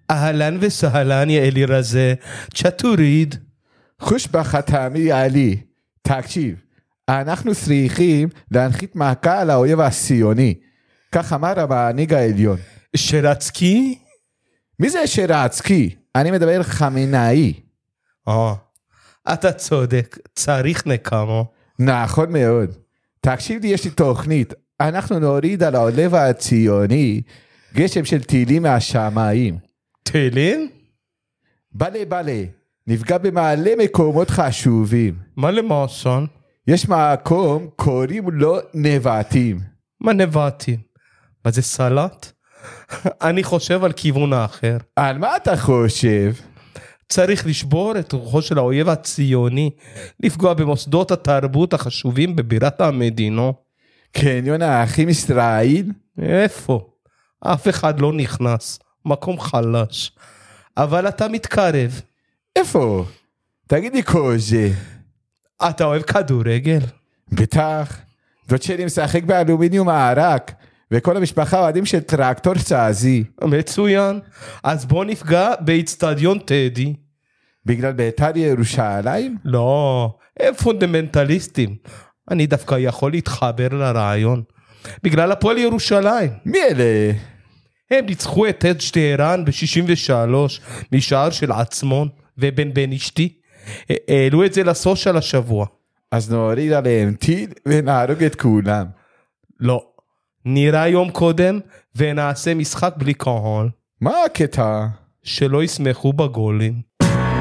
אהלן וסהלן יא אלי רזה, צ'טוריד. חוש בחתמי עלי, תקשיב, אנחנו צריכים להנחית מעקה על האויב הציוני, כך אמר המנהיג העליון. שרצקי? מי זה שרצקי? אני מדבר חמינאי. אתה צודק, צריך נקמו. נכון מאוד. תקשיב לי, יש לי תוכנית, אנחנו נוריד על האויב הציוני גשם של טילים מהשמיים. טילים? בלה, נפגע במעלה מקומות חשובים. מה למעשון? יש מקום, קוראים לו נבטים. מה נבטים? מה זה סלט? אני חושב על כיוון האחר. על מה אתה חושב? צריך לשבור את רוחו של האויב הציוני, לפגוע במוסדות התרבות החשובים בבירת המדינה. קניון האחים ישראל? איפה? אף אחד לא נכנס, מקום חלש. אבל אתה מתקרב. איפה? תגיד לי קוז'ה. אתה אוהב כדורגל? בטח. דוד שלי משחק באלומיניום הערק, וכל המשפחה אוהדים של טרקטור צעזי. מצוין. אז בוא נפגע באצטדיון טדי. בגלל בית"ר ירושלים? לא, הם פונדמנטליסטים. אני דווקא יכול להתחבר לרעיון. בגלל הפועל ירושלים. מי אלה? הם ניצחו את אדג' טהרן ב-63 משער של עצמון ובן אשתי. העלו את זה לסושיאל השבוע. אז נוריד עליהם טיל ונהרוג את כולם. לא. נראה יום קודם ונעשה משחק בלי קהל. מה הקטע? שלא ישמחו בגולים.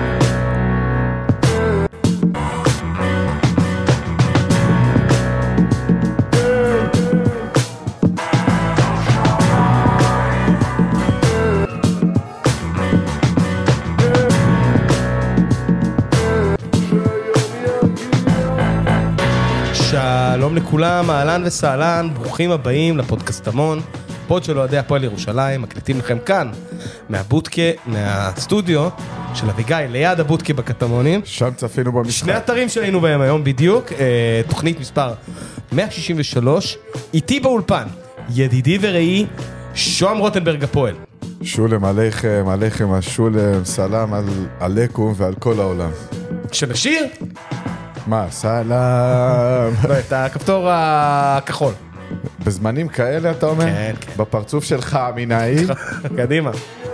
שלום לכולם, אהלן וסהלן, ברוכים הבאים לפודקאסטמון, פוד של אוהדי הפועל ירושלים, מקליטים לכם כאן, מהבוטקה, מהסטודיו של אביגי, ליד הבוטקה בקטמונים. שם צפינו במשחק. שני אתרים שהיינו בהם היום בדיוק, תוכנית מספר 163, איתי באולפן, ידידי וראי, שוהם רוטנברג הפועל. שולם עליכם, השולם, סלם עליכם ועל כל העולם. שנשיר? מה, סלם? לא, את הכפתור הכחול. בזמנים כאלה אתה אומר? כן. בפרצוף שלך המינאי? קדימה.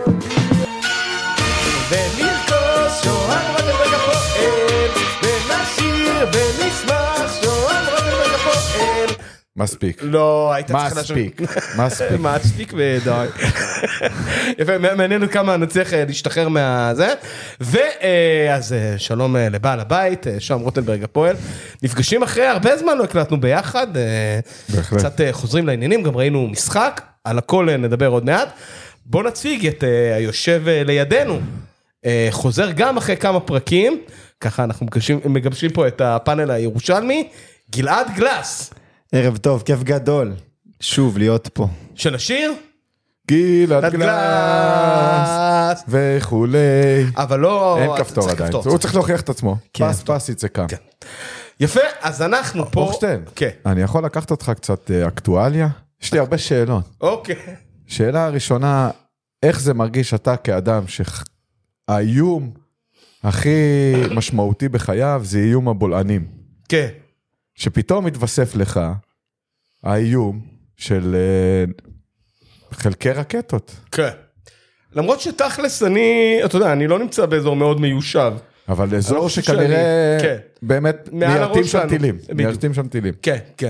ונרקוס שוהם רוטנברג הפועל, ונשיר ונשמח שוהם רוטנברג הפועל. מספיק. לא, היית צריך מספיק ודי. יפה, מעניין כמה נצליח להשתחרר מהזה. ואז שלום לבעל הבית, שוהם רוטנברג הפועל. נפגשים אחרי הרבה זמן, לא הקלטנו ביחד. קצת חוזרים לעניינים, גם ראינו משחק, על הכל נדבר עוד מעט. בוא נציג את היושב לידינו. חוזר גם אחרי כמה פרקים, ככה אנחנו מגבשים פה את הפאנל הירושלמי, גלעד גלס. ערב טוב, כיף גדול, שוב להיות פה. שנשיר? גלעד גלס וכולי. אבל לא... אין כפתור עדיין, הוא צריך להוכיח את עצמו. פס יצא כאן. יפה, אז אנחנו פה... אוכשטיין, אני יכול לקחת אותך קצת אקטואליה? יש לי הרבה שאלות. אוקיי. שאלה הראשונה, איך זה מרגיש אתה כאדם שהאיום הכי משמעותי בחייו זה איום הבולענים? כן. שפתאום מתווסף לך האיום של חלקי רקטות. כן. למרות שתכלס אתה יודע, אני לא נמצא באזור מאוד מיושב. אבל אזור שכנראה באמת מיירטים שם טילים. כן, כן.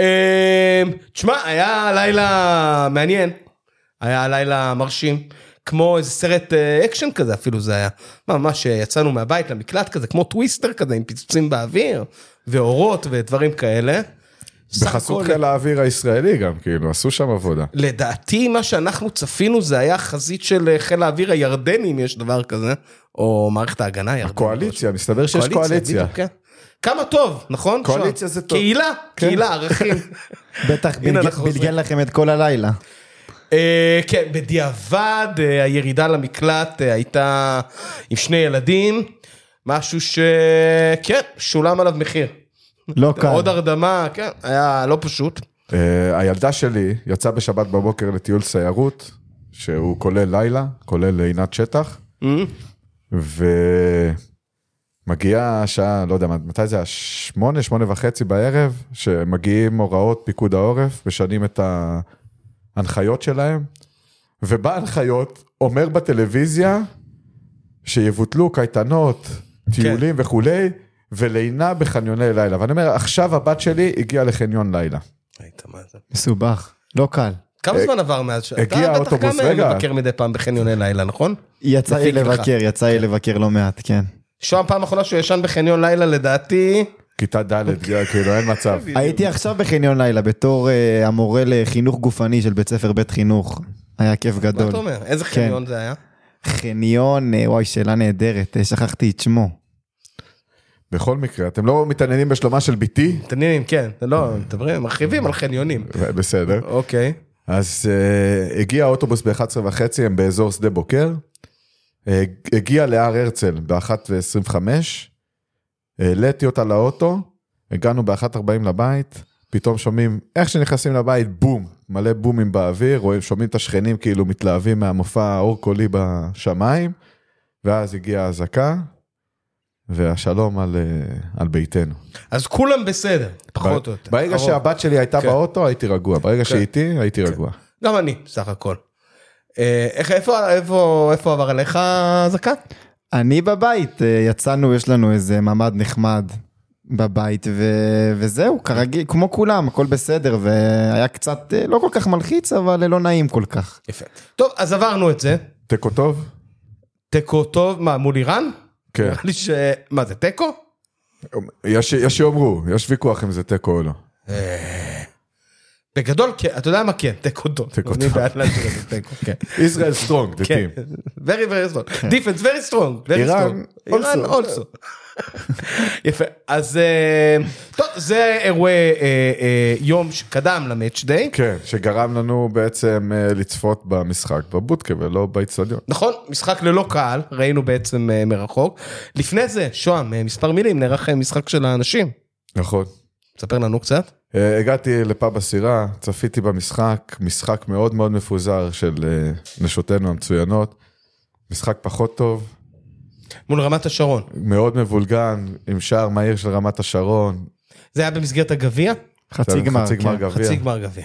תשמע, היה לילה מעניין. היה לילה מרשים. כמו איזה סרט אקשן כזה אפילו זה היה. ממש יצאנו מהבית למקלט כזה, כמו טוויסטר כזה, עם פיצוצים באוויר, ואורות ודברים כאלה. בחסות חיל האוויר הישראלי גם, כאילו, עשו שם עבודה. לדעתי מה שאנחנו צפינו זה היה חזית של חיל האוויר הירדני, אם יש דבר כזה, או מערכת ההגנה הירדנית. הקואליציה, מסתבר שיש קואליציה. כמה טוב, נכון? קואליציה זה טוב. קהילה, ערכים. בטח בלגן לכם את כל הלילה. כן, בדיעבד הירידה למקלט הייתה עם שני ילדים, משהו שכן, שולם עליו מחיר. לא קל. עוד הרדמה, כן, היה לא פשוט. הילדה שלי יצאה בשבת בבוקר לטיול סיירות, שהוא כולל לילה, כולל עינת שטח, ומגיעה השעה, לא יודע, מתי זה, 8:30 בערב, שמגיעים הוראות פיקוד העורף, ושנים את ההנחיות שלהם, ובא הנחיות, אומר בטלוויזיה, שיבוטלו קייטנות, טיולים וכולי, ולינה בחניוני לילה. ואני אומר, עכשיו הבת שלי הגיעה לחניון לילה. מסובך, לא קל. כמה זמן עבר מאז הגיע האוטובוס, אתה בטח גם מבקר מדי פעם בחניוני לילה, נכון? יצא לי לבקר לא מעט, כן. שוהם פעם האחרונה שהוא ישן בחניון לילה, לדעתי... כיתה ד', כאילו אין מצב. הייתי עכשיו בחניון לילה, בתור המורה לחינוך גופני של בית ספר בית חינוך. היה כיף גדול. מה אתה אומר? איזה חניון זה היה? חניון, וואי, שאלה נהדרת, שכחתי את שמו. בכל מקרה, אתם לא מתעניינים בשלומה של ביתי? מתעניינים, כן. לא, מדברים, מרחיבים על חניונים. בסדר. אוקיי. אז הגיע האוטובוס ב-11:30, הם באזור שדה בוקר, הגיע להר הרצל ב-1:25, העליתי אותה לאוטו, הגענו ב-1:40 לבית, פתאום שומעים, איך שנכנסים לבית, בום, מלא בומים באוויר, שומעים את השכנים כאילו מתלהבים מהמופע האור קולי בשמיים, ואז הגיעה הזקה, והשלום על ביתנו. אז כולם בסדר, פחות או יותר. ברגע שהבת שלי הייתה באוטו, הייתי רגוע. ברגע שהייתי, הייתי רגוע. גם אני, סך הכל. איפה עבר עליך הזקה? אני בבית, יצאנו, יש לנו איזה ממד נחמד בבית, וזהו, כרגיל, כמו כולם, הכל בסדר, והיה קצת לא כל כך מלחיץ, אבל לא נעים כל כך. יפה. טוב, אז עברנו את זה. תיקו טוב? תיקו טוב, מה, מול איראן? כן. נראה לי מה זה, תיקו? יש שיאמרו, יש ויכוח אם זה תיקו או לא. בגדול, אתה יודע מה כן, תיקו טוב. תיקו אני טוב. בעד להשאיר את זה תיקו, כן. Israel strong, the כן, team. very very strong. Defense very strong. very איראן, strong. איראן also. יפה, אז טוב, זה אירועי יום שקדם למאץ' דיי. כן, שגרם לנו בעצם לצפות במשחק בבודקה ולא באצטדיון. נכון, משחק ללא קהל, ראינו בעצם מרחוק. לפני זה, שוהם, מספר מילים, נערך משחק של האנשים. נכון. תספר לנו קצת. הגעתי לפאב הסירה, צפיתי במשחק, משחק מאוד מאוד מפוזר של נשותינו המצוינות, משחק פחות טוב. מול רמת השרון. מאוד מבולגן, עם שער מהיר של רמת השרון. זה היה במסגרת הגביע? חצי גמר גביע. חצי גמר גביע.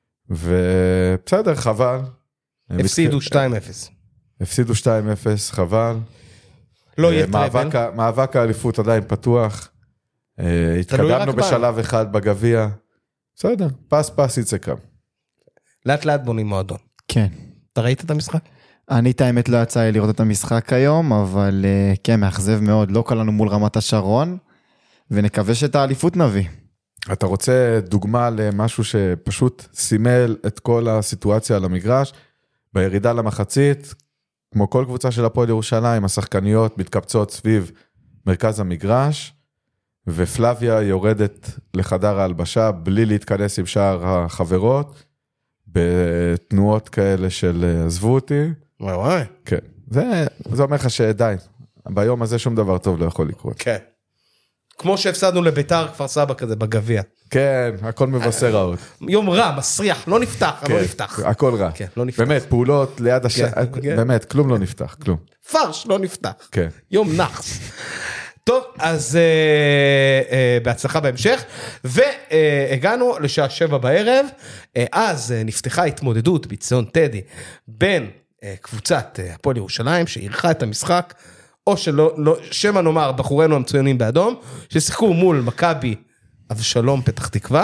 ובסדר, חבל. הפסידו 2-0. הפסידו 2-0, חבל. לא יהיה טראבל. מאבק האליפות עדיין פתוח. התקדמנו בשלב אחד בגביע. בסדר, פס יצא קם. לאט לאט בונים מועדון. כן. אתה ראית את המשחק? אני את האמת לא יצא לי לראות את המשחק היום, אבל כן, מאכזב מאוד, לא קל לנו מול רמת השרון, ונקווה שאת האליפות נביא. אתה רוצה דוגמה למשהו שפשוט סימל את כל הסיטואציה על המגרש, בירידה למחצית, כמו כל קבוצה של הפועל ירושלים, השחקניות מתקבצות סביב מרכז המגרש, ופלביה יורדת לחדר ההלבשה, בלי להתכנס עם שאר החברות, בתנועות כאלה של עזבו אותי. וואי. כן, זה אומר לך שדי, ביום הזה שום דבר טוב לא יכול לקרות. כן. כמו שהפסדנו לביתר כפר סבא כזה בגביע. כן, הכל מבשר רעות. יום רע, מסריח, לא נפתח, לא נפתח. הכל רע. כן, לא נפתח. באמת, פעולות ליד באמת, כלום לא נפתח, כלום. פרש לא נפתח. כן. יום נחס. טוב, אז בהצלחה בהמשך, והגענו לשעה 7 בערב, אז נפתחה התמודדות בציון טדי, בין קבוצת הפועל ירושלים, שאירחה את המשחק, או שמה נאמר, בחורינו המצוינים באדום, ששיחקו מול מכבי אבשלום פתח תקווה,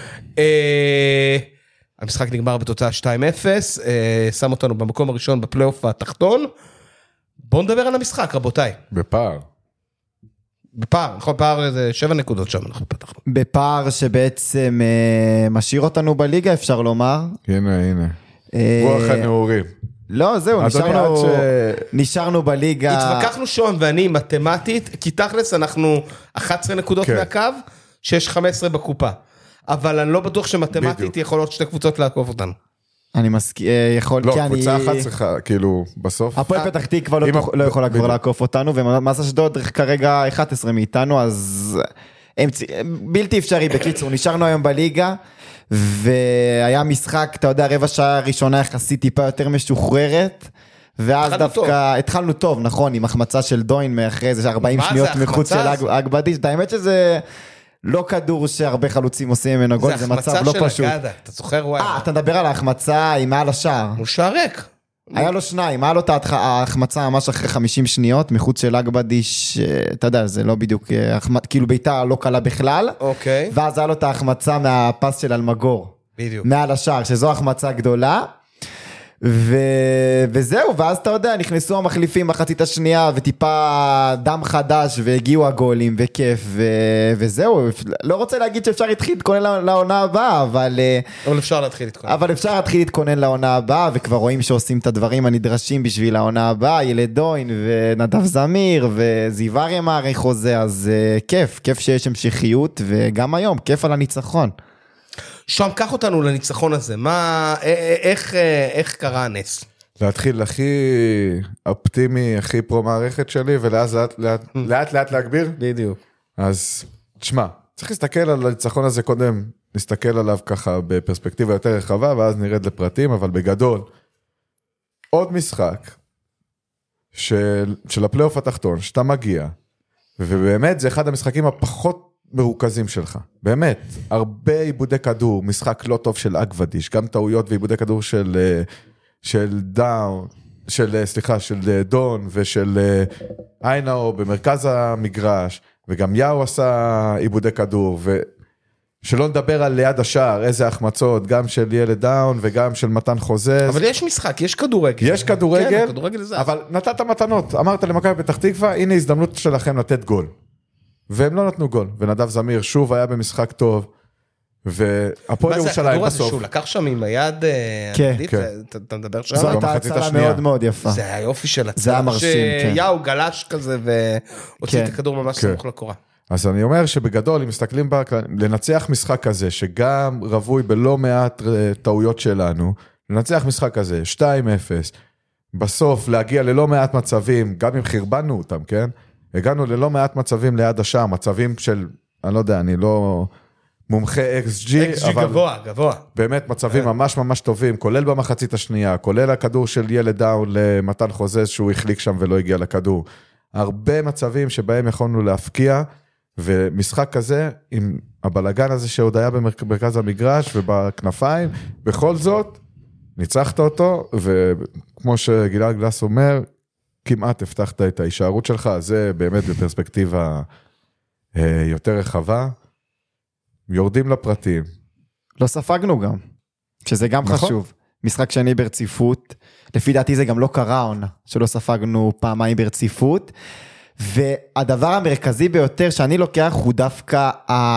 המשחק נגמר בתוצאה 2-0, שם אותנו במקום הראשון בפלייאוף התחתון, בואו נדבר על המשחק, רבותיי. בפער. בפער, נכון, פער זה 7 נקודות שם אנחנו פתחנו. בפער שבעצם משאיר אותנו בליגה, אפשר לומר. הנה. רוח הנעורים. לא, זהו, נשארנו בליגה. התווכחנו שון ואני מתמטית, כי תכלס אנחנו 11 נקודות מהקו, שיש 15 בקופה. אבל אני לא בטוח שמתמטית יכול להיות 2 קבוצות לעקוף אותנו. אני מסכים, יכול, לא, קבוצה אחת צריכה, כאילו, בסוף. הפועל פתח תקווה לא יכולה כבר לעקוף אותנו, ומס אשדוד כרגע 11 מאיתנו, אז בלתי אפשרי בקיצור, נשארנו היום בליגה, והיה משחק, אתה יודע, רבע שעה ראשונה יחסית טיפה יותר משוחררת, ואז דווקא התחלנו טוב, נכון, עם החמצה של דוין מאחרי איזה 40 שניות מחוץ של אגבדיש, האמת שזה לא כדור שהרבה חלוצים עושים ממנו גול, זה מצב לא פשוט. של אגדה, אתה זוכר וואי. אתה מדבר על ההחמצה עם מעל השער. הוא שער ריק. היה לו שניים, היה לו את ההחמצה ממש אחרי 50 שניות, מחוץ של אגבדיש, אתה יודע, זה לא בדיוק, כאילו ביתה לא קלה בכלל, אוקיי. ואז היה לו את ההחמצה מהפס של אלמגור. בדיוק. מעל השער, שזו החמצה גדולה, וזהו, ואז אתה יודע, נכנסו המחליפים מחצית השנייה, וטיפה דם חדש, והגיעו הגולים, וכיף, וזהו, לא רוצה להגיד שאפשר להתכונן לעונה הבאה, אבל אפשר להתחיל להתכונן. אבל אפשר להתחיל להתכונן לעונה הבאה, וכבר רואים שעושים את הדברים הנדרשים בשביל העונה הבאה, ילד דוין, ונדב זמיר, וזיו אריה מארי חוזה, אז כיף שיש המשכיות, וגם היום, כיף על הניצחון. שם, קח אותנו לניצחון הזה, איך קרה הנס? להתחיל הכי אופטימי, הכי פרו-מערכת שלי, ולאז לאט להגביר. בדיוק. אז, תשמע, צריך להסתכל על הניצחון הזה קודם, נסתכל עליו ככה בפרספקטיבה יותר רחבה, ואז נרד לפרטים, אבל בגדול, עוד משחק של הפלייאוף התחתון, שאתה מגיע, ובאמת זה אחד המשחקים הפחות מרוכזים שלך, באמת, הרבה עיבודי כדור, משחק לא טוב של אגבדיש, גם טעויות ועיבודי כדור של דון ושל איינאו במרכז המגרש, וגם יאו עשה עיבודי כדור, ושלא נדבר על ליד השער, איזה החמצות, גם של ילד דאון וגם של מתן חוזז. אבל יש משחק, יש כדורגל. יש כדורגל, כן, כדורגל זה. אבל נתת מתנות, אמרת למכבי פתח תקווה, הנה הזדמנות שלכם לתת גול. והם לא נתנו גול, ונדב זמיר שוב היה במשחק טוב, והפועל ירושלים בסוף. מה זה הכדור הזה שהוא לקח שם עם היד, כן. אתה מדבר שם? זו הייתה הצלה מאוד מאוד יפה. זה היה יופי של הצלה. זה היה מרשים, כן. שיאו גלש כזה, והוציא את הכדור ממש סמוך לקורה. אז אני אומר שבגדול, אם מסתכלים לנצח משחק כזה, שגם רבוי בלא מעט טעויות שלנו, לנצח משחק כזה, 2-0, בסוף להגיע ללא מעט מצבים, גם אם חרבנו אותם, כן? הגענו ללא מעט מצבים ליד השעה, מצבים של, אני לא יודע, אני לא מומחה XG, אבל גבוה. באמת מצבים ממש ממש טובים, כולל במחצית השנייה, כולל הכדור של ילד דאון למתן חוזז, שהוא החליק שם ולא הגיע לכדור. הרבה מצבים שבהם יכולנו להפקיע, ומשחק כזה, עם הבלגן הזה שעוד היה במרכז המגרש ובכנפיים, בכל זאת, ניצחת אותו, וכמו שגלעד גלס אומר, כמעט הבטחת את ההישארות שלך, זה באמת בפרספקטיבה יותר רחבה, יורדים לפרטים. לא ספגנו גם, שזה גם נכון. חשוב. משחק שני ברציפות, לפי דעתי זה גם לא קרה עונה, שלא ספגנו פעמיים ברציפות, והדבר המרכזי ביותר שאני לוקח הוא דווקא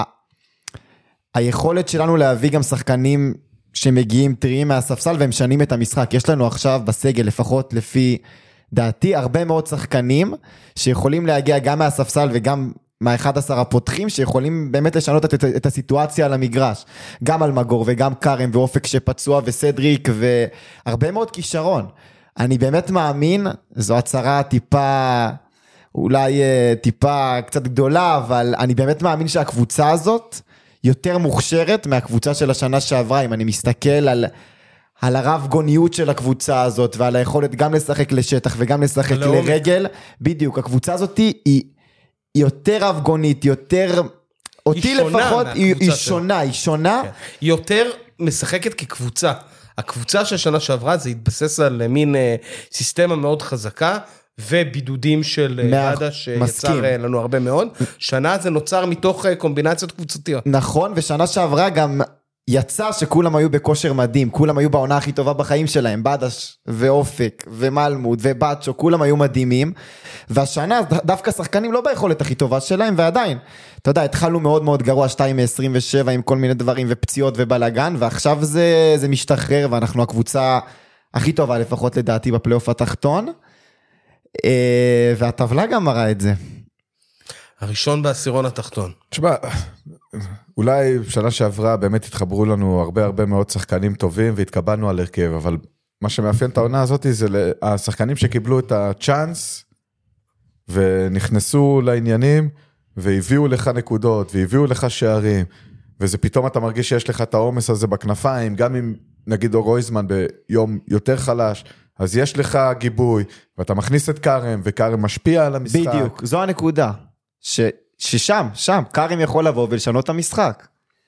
היכולת שלנו להביא גם שחקנים שמגיעים טריים מהספסל והם שנים את המשחק. יש לנו עכשיו בסגל, לפחות לפי דעתי, הרבה מאוד שחקנים שיכולים להגיע גם מהספסל וגם מה-11 הפותחים, שיכולים באמת לשנות את הסיטואציה על המגרש. גם על מגור וגם קרם ואופק שפצוע וסדריק והרבה מאוד כישרון. אני באמת מאמין, זו הצהרה טיפה, אולי טיפה קצת גדולה, אבל אני באמת מאמין שהקבוצה הזאת יותר מוכשרת מהקבוצה של השנה שעברה. אם אני מסתכל על הרב גוניות של הקבוצה הזאת, ועל היכולת גם לשחק לשטח וגם לשחק לרגל, בדיוק, הקבוצה הזאת היא יותר רב גונית, יותר, אותי לפחות, היא שונה. היא יותר משחקת כקבוצה. הקבוצה של השנה שעברה, זה התבסס על מין סיסטמה מאוד חזקה, ובידודים של ידע שיצר לנו הרבה מאוד. שנה זה נוצר מתוך קומבינציות קבוצתיות. נכון, ושנה שעברה גם יצא שכולם היו בכושר מדהים, כולם היו בעונה הכי טובה בחיים שלהם, בדש ואופק ומלמוד ובאצ'ו, כולם היו מדהימים, והשנה דווקא שחקנים לא ביכולת הכי טובה שלהם, ועדיין, אתה יודע, התחלנו מאוד מאוד גרוע, 2-27 עם כל מיני דברים ופציעות ובלגן, ועכשיו זה משתחרר, ואנחנו הקבוצה הכי טובה לפחות לדעתי בפלייאוף התחתון, והטבלה גם מראה את זה. הראשון בעשירון התחתון. תשמע, אולי שנה שעברה באמת התחברו לנו הרבה מאוד שחקנים טובים והתקבלנו על הרכב, אבל מה שמאפיין את העונה הזאת זה השחקנים שקיבלו את הצ'אנס ונכנסו לעניינים והביאו לך נקודות, והביאו לך שערים, וזה פתאום אתה מרגיש שיש לך את העומס הזה בכנפיים, גם אם נגיד רויזמן ביום יותר חלש, אז יש לך גיבוי, ואתה מכניס את קרם, וקרם משפיע על המשחק. בדיוק, זו הנקודה, ששם, קרם יכול לבוא ולשנות את המשחק.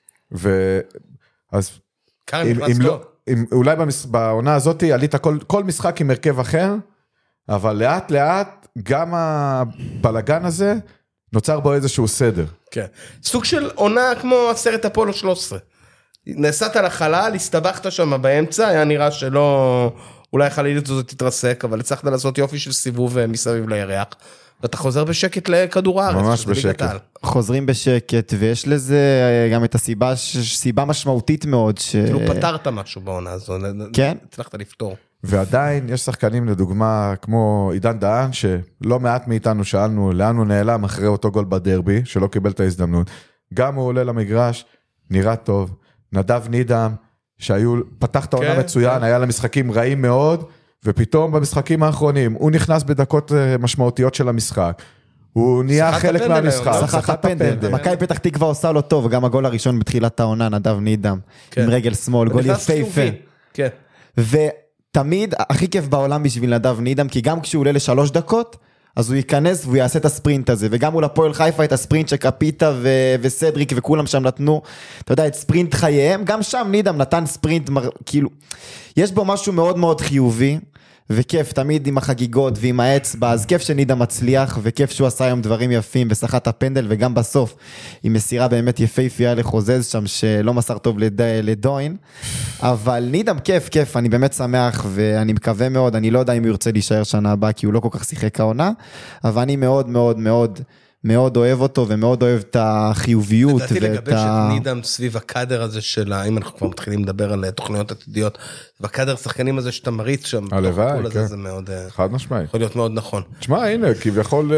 אז קרם נכנס טוב. אולי בעונה הזאת עלית כל משחק עם הרכב אחר, אבל לאט לאט גם הבלגן הזה נוצר בו איזשהו סדר. כן. סוג של עונה כמו הסרט אפולו 13. נסעת לחלל, הסתבכת שם באמצע, היה נראה שלא, אולי החללית הזאת תתרסק, אבל הצלחת לעשות יופי של סיבוב מסביב לירח, ואתה חוזר בשקט לכדור הארץ. ממש בשקט. חוזרים בשקט, ויש לזה גם את סיבה משמעותית מאוד. כאילו פתרת משהו בעונה הזו, כן. הצלחת לפתור. ועדיין יש שחקנים לדוגמה כמו עידן דהן, שלא מעט מאיתנו שאלנו לאן הוא נעלם אחרי אותו גול בדרבי, שלא קיבל את ההזדמנות. גם הוא עולה למגרש, נראה טוב. נדב נידם, פתח את העונה מצוין, היה למשחקים רעים מאוד, ופתאום במשחקים האחרונים, הוא נכנס בדקות משמעותיות של המשחק. הוא נהיה חלק מהמשחק. שחט הפנדל. מכבי פתח תקווה עושה לו טוב, גם הגול הראשון בתחילת העונה, נדב נידם, עם רגל שמאל, גול יפהפה. כן. ותמיד הכי כיף בעולם בשביל נדב נידם, כי גם כשהוא עולה ל3 דקות, אז הוא ייכנס והוא יעשה את הספרינט הזה, וגם מול הפועל חיפה את הספרינט שקפיטה וסדריק וכולם שם נתנו, אתה יודע, את ספרינט חייהם, גם שם נידם נתן ספרינט, כאילו, יש בו משהו מאוד מאוד חיובי, וכיף תמיד עם החגיגות ועם האצבע, אז כיף שנידם מצליח, וכיף שהוא עשה היום דברים יפים, ושחט הפנדל, וגם בסוף, עם מסירה באמת יפהפייה לחוזז שם, שלא מסר טוב לדוין, אבל נידם כיף, אני באמת שמח, ואני מקווה מאוד, אני לא יודע אם הוא ירצה להישאר שנה הבאה, כי הוא לא כל כך שיחק העונה, אבל אני מאוד מאוד מאוד מאוד אוהב אותו, ומאוד אוהב את החיוביות. לדעתי לגבי שנידם סביב הקאדר הזה שלה, אם אנחנו כבר מתחילים לדבר על תוכניות עתידיות, בקאדר שחקנים הזה שאתה מריץ שם, הלוואי, כן. זה מאוד, חד משמעי. יכול להיות מאוד נכון. תשמע, הנה, כביכול,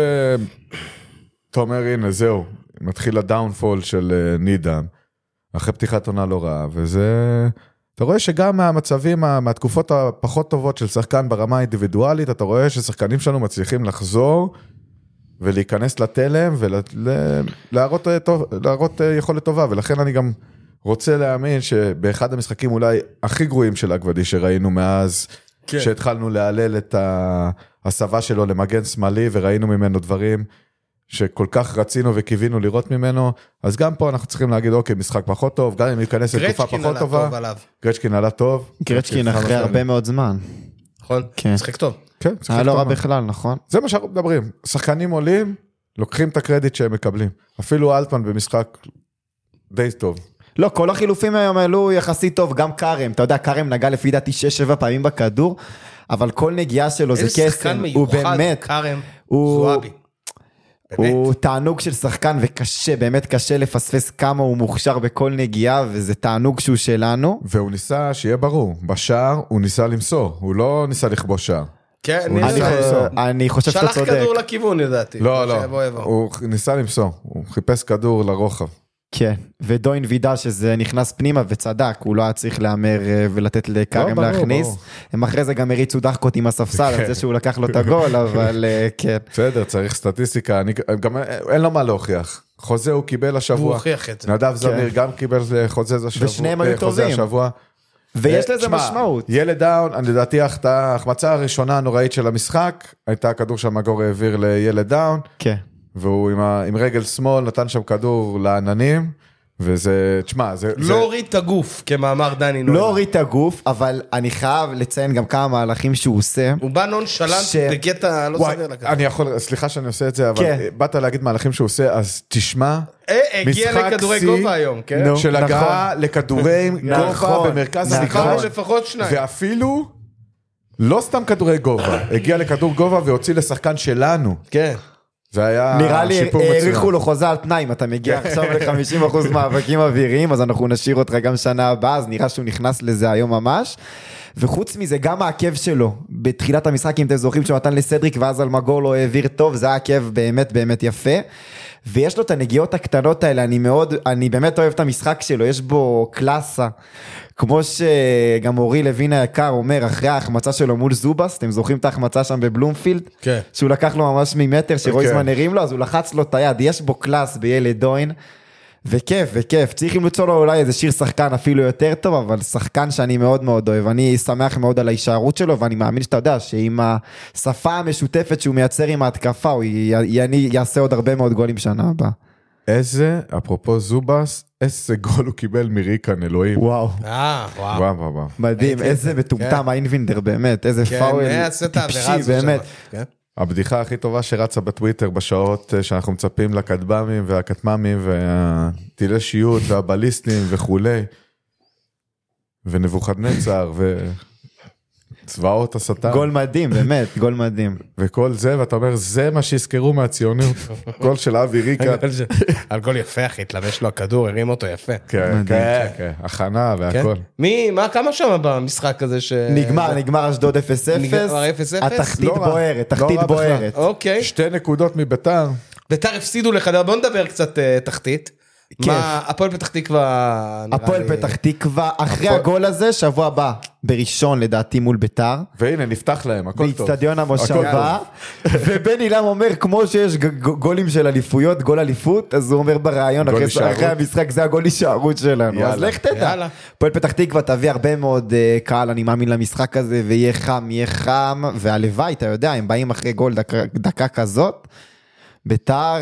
אתה אומר, הנה, זהו, מתחיל הדאונפול של נידם, אחרי פתיחת עונה לא רעה, וזה, אתה רואה שגם מהמצבים, מהתקופות הפחות טובות של שחקן ברמה האינדיבידואלית, אתה רואה ששחקנים שלנו מצליחים לחזור, ולהיכנס לתלם, ולהראות יכולת טובה, ולכן אני גם רוצה להאמין, שבאחד המשחקים אולי הכי גרועים של אגוודי, שראינו מאז, שהתחלנו להעלל את ההסבה שלו למגן שמאלי, וראינו ממנו דברים, שכל כך רצינו וקיווינו לראות ממנו, אז גם פה אנחנו צריכים להגיד, אוקיי, משחק פחות טוב, גם אם ייכנס לתקופה פחות טובה, גרצ'קין עלה טוב. גרצ'קין אחרי הרבה מאוד זמן. נכון? משחק טוב. כן, היה לא רע בכלל, נכון? זה מה שאנחנו מדברים. שחקנים עולים, לוקחים את הקרדיט שהם מקבלים. אפילו אלטמן במשחק די טוב. לא, כל החילופים היום העלו יחסית טוב, גם קרם, אתה יודע, קרם נגע לפי דעתי 6-7 פעמים בכדור, אבל כל נגיעה שלו זה קסם, הוא באמת, קרם, זועבי. הוא תענוג של שחקן, וקשה, באמת קשה לפספס כמה הוא מוכשר בכל נגיעה, וזה תענוג שהוא שלנו. והוא ניסה, שיהיה ברור, בשער הוא ניסה למסור, הוא לא ניסה לכבוש שער. כן, אני חושב שאתה צודק. שלח כדור לכיוון, ידעתי. לא, הוא ניסה למסור, הוא חיפש כדור לרוחב. כן, ודוין וידע שזה נכנס פנימה וצדק, הוא לא היה צריך לאמר ולתת לקרם להכניס. הם אחרי זה גם הריצו דחקות עם הספסל, על זה שהוא לקח לו את הגול, אבל כן. בסדר, צריך סטטיסטיקה, גם אין לו מה להוכיח. חוזה הוא קיבל השבוע. הוא הוכיח את זה. נדב זמיר גם קיבל חוזה השבוע. ושניהם היו טובים. ויש לזה משמעות. ילד דאון, אני לדעתי ההחמצה הראשונה הנוראית של המשחק, הייתה הכדור שהמגור העביר לילד דאון. כן. והוא עם רגל שמאל נתן שם כדור לעננים, וזה, תשמע, זה... לא הוריד את הגוף, כמאמר דני נוימן. לא הוריד את הגוף, אבל אני חייב לציין גם כמה מהלכים שהוא עושה. הוא בא נונשלנט בקטע לא סביר לכך. אני יכול, סליחה שאני עושה את זה, אבל באת להגיד מהלכים שהוא עושה, אז תשמע, הגיע לכדורי גובה היום, כן? של הגעה לכדורי גובה במרכז המגרש, לפחות שניים. ואפילו לא סתם כדורי גובה, הגיע לכדור גובה והוציא לשחקן שלנו. כן. זה היה נראה לי, העריכו לו חוזה על תנאי, אם אתה מגיע עכשיו ל-50% מאבקים אוויריים, אז אנחנו נשאיר אותך גם שנה הבאה, אז נראה שהוא נכנס לזה היום ממש, וחוץ מזה, גם העקב שלו, בתחילת המשחק, אם אתם זוכרים שהוא נתן לסדריק, ואז אלמגור לא העביר טוב, זה העקב באמת באמת יפה, ויש לו את הנגיעות הקטנות האלה, אני באמת אוהב את המשחק שלו, יש בו קלאסה, כמו שגם אורי לוין היקר אומר, אחרי ההחמצה שלו מול זובס, אתם זוכרים את ההחמצה שם בבלומפילד? כן. שהוא לקח לו ממש ממטר, שרויזמן הרים לו, אז הוא לחץ לו את היד, יש בו קלאס בילד דוין, וכיף, צריכים למצוא לו אולי איזה שיר שחקן אפילו יותר טוב, אבל שחקן שאני מאוד מאוד אוהב, אני שמח מאוד על ההישארות שלו, ואני מאמין שאתה יודע, שעם השפה המשותפת שהוא מייצר עם ההתקפה, הוא יעשה עוד הרבה מאוד גולים שנה הבאה. אפרופו זובס, איזה גול הוא קיבל מריקן, אלוהים. וואו. וואו. מדהים, איזה מטומטם האינבינדר, באמת, איזה פאול טיפשי, באמת. הבדיחה הכי טובה שרצה בטוויטר בשעות שאנחנו מצפים לכדבמים והכתממים והטילי שיוט והבליסטים וכולי, ונבוכדנצר וצבאות השטן. גול מדהים, באמת, גול מדהים. וכל זה, ואתה אומר, זה מה שיזכרו מהציונות. גול של אבי ריקה. על גול יפה, אחי, התלבש לו הכדור, הרים אותו יפה. כן, הכנה והכל. כמה שם במשחק הזה ש... נגמר אשדוד 0-0. נגמר 0-0? תחתית בוערת. אוקיי. 2 נקודות מביתר. ביתר הפסידו לחדר, בוא נדבר קצת תחתית. מה, הפועל פתח תקווה... הפועל פתח תקווה, אחרי הגול הזה, שבוע הבא, בראשון לדעתי מול ביתר. והנה, נפתח להם, הכל טוב. באצטדיון המושבה, ובן אילם אומר, כמו שיש גולים של אליפויות, גול אליפות, אז הוא אומר ברעיון, אחרי המשחק, זה הגול הישארות שלנו. אז לך תדע. הפועל פתח תקווה תביא הרבה מאוד קהל, אני מאמין למשחק הזה, ויהיה חם, והלוואי, אתה יודע, הם באים אחרי גול דקה כזאת. ביתר,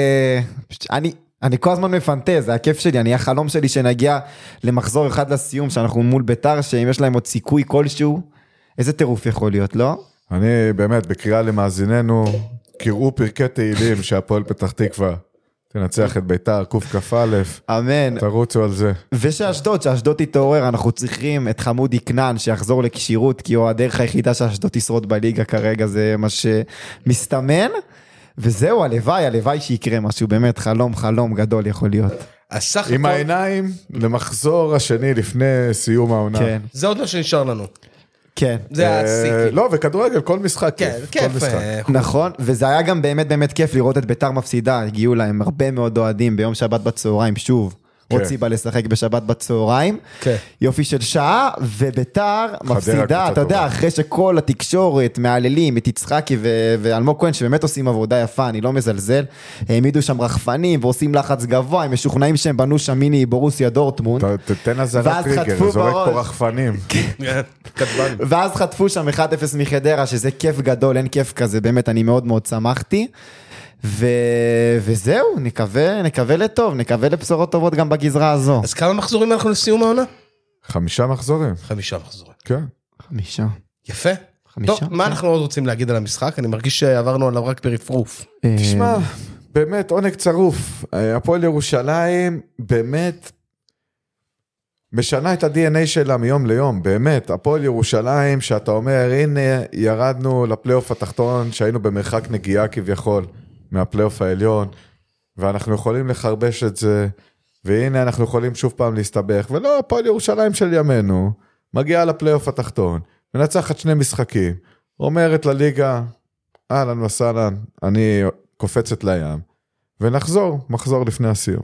אני כל הזמן מפנטז, זה הכיף שלי, החלום שלי שנגיע למחזור אחד לסיום, שאנחנו מול ביתר, שאם יש להם עוד סיכוי כלשהו, איזה טירוף יכול להיות, לא? אני באמת, בקריאה למאזיננו, קראו פרקי תהילים שהפועל פתח תקווה תנצח את ביתר, קכ"א. אמן. תרוצו על זה. שהאשדוד תתעורר, אנחנו צריכים את חמודי כנען שיחזור לקשירות, כי הוא הדרך היחידה שהאשדוד תשרוד בליגה כרגע, זה מה שמסתמן. וזהו, הלוואי שיקרה משהו, באמת חלום גדול יכול להיות. עם העיניים למחזור השני לפני סיום העונה. כן. זה עוד מה שנשאר לנו. כן. זה הסיכי. לא, וכדורגל, כל משחק כיף. נכון, וזה היה גם באמת כיף לראות את ביתר מפסידה, הגיעו להם הרבה מאוד אוהדים ביום שבת בצהריים, שוב. רוצי בא לשחק בשבת בצהריים, יופי של שעה, וביתר מפסידה, אתה יודע, אחרי שכל התקשורת מעללים את יצחקי ואלמוג כהן, שבאמת עושים עבודה יפה, אני לא מזלזל, העמידו שם רחפנים ועושים לחץ גבוה, הם משוכנעים שהם בנו שם מיני בורוסיה דורטמונד, תן הזרת טריגר, זורק פה רחפנים. ואז חטפו שם 1-0 מחדרה, שזה כיף גדול, אין כיף כזה, באמת אני מאוד מאוד שמחתי, וזהו, נקווה לטוב, נקווה לבשורות טובות גם בגזרה הזו. אז כמה מחזורים אנחנו לסיום העונה? 5 מחזורים. 5 מחזורים. כן. 5. יפה. טוב, מה אנחנו עוד רוצים להגיד על המשחק? אני מרגיש שעברנו עליו רק ברפרוף. תשמע, באמת עונג צרוף. הפועל ירושלים באמת משנה את ה-DNA שלה מיום ליום, באמת. הפועל ירושלים שאתה אומר, הנה ירדנו לפלייאוף התחתון, שהיינו במרחק נגיעה כביכול. מהפלייאוף העליון, ואנחנו יכולים לחרבש את זה, והנה אנחנו יכולים שוב פעם להסתבך, ולא, הפועל ירושלים של ימינו, מגיעה לפלייאוף התחתון, מנצחת 2 משחקים, אומרת לליגה, אהלן וסהלן, אני קופצת לים, מחזור לפני הסיום.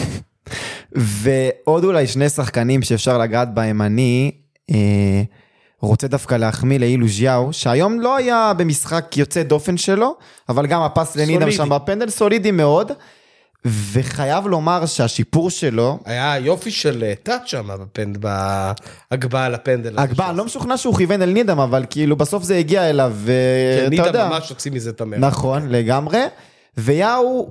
ועוד אולי 2 שחקנים שאפשר לגעת בהם, אני רוצה דווקא להחמיא לאילו ז'יאו, שהיום לא היה במשחק יוצא דופן שלו, אבל גם הפס לנידם שם בפנדל סולידי מאוד, וחייב לומר שהשיפור שלו... היה יופי של טאץ' שם בהגבהה לפנדל. הגבהה, אני לא משוכנע שהוא כיוון אל נידם, אבל כאילו בסוף זה הגיע אליו, ואתה יודע... נידם ממש הוציא מזה את המרח. נכון, לגמרי. ויאו,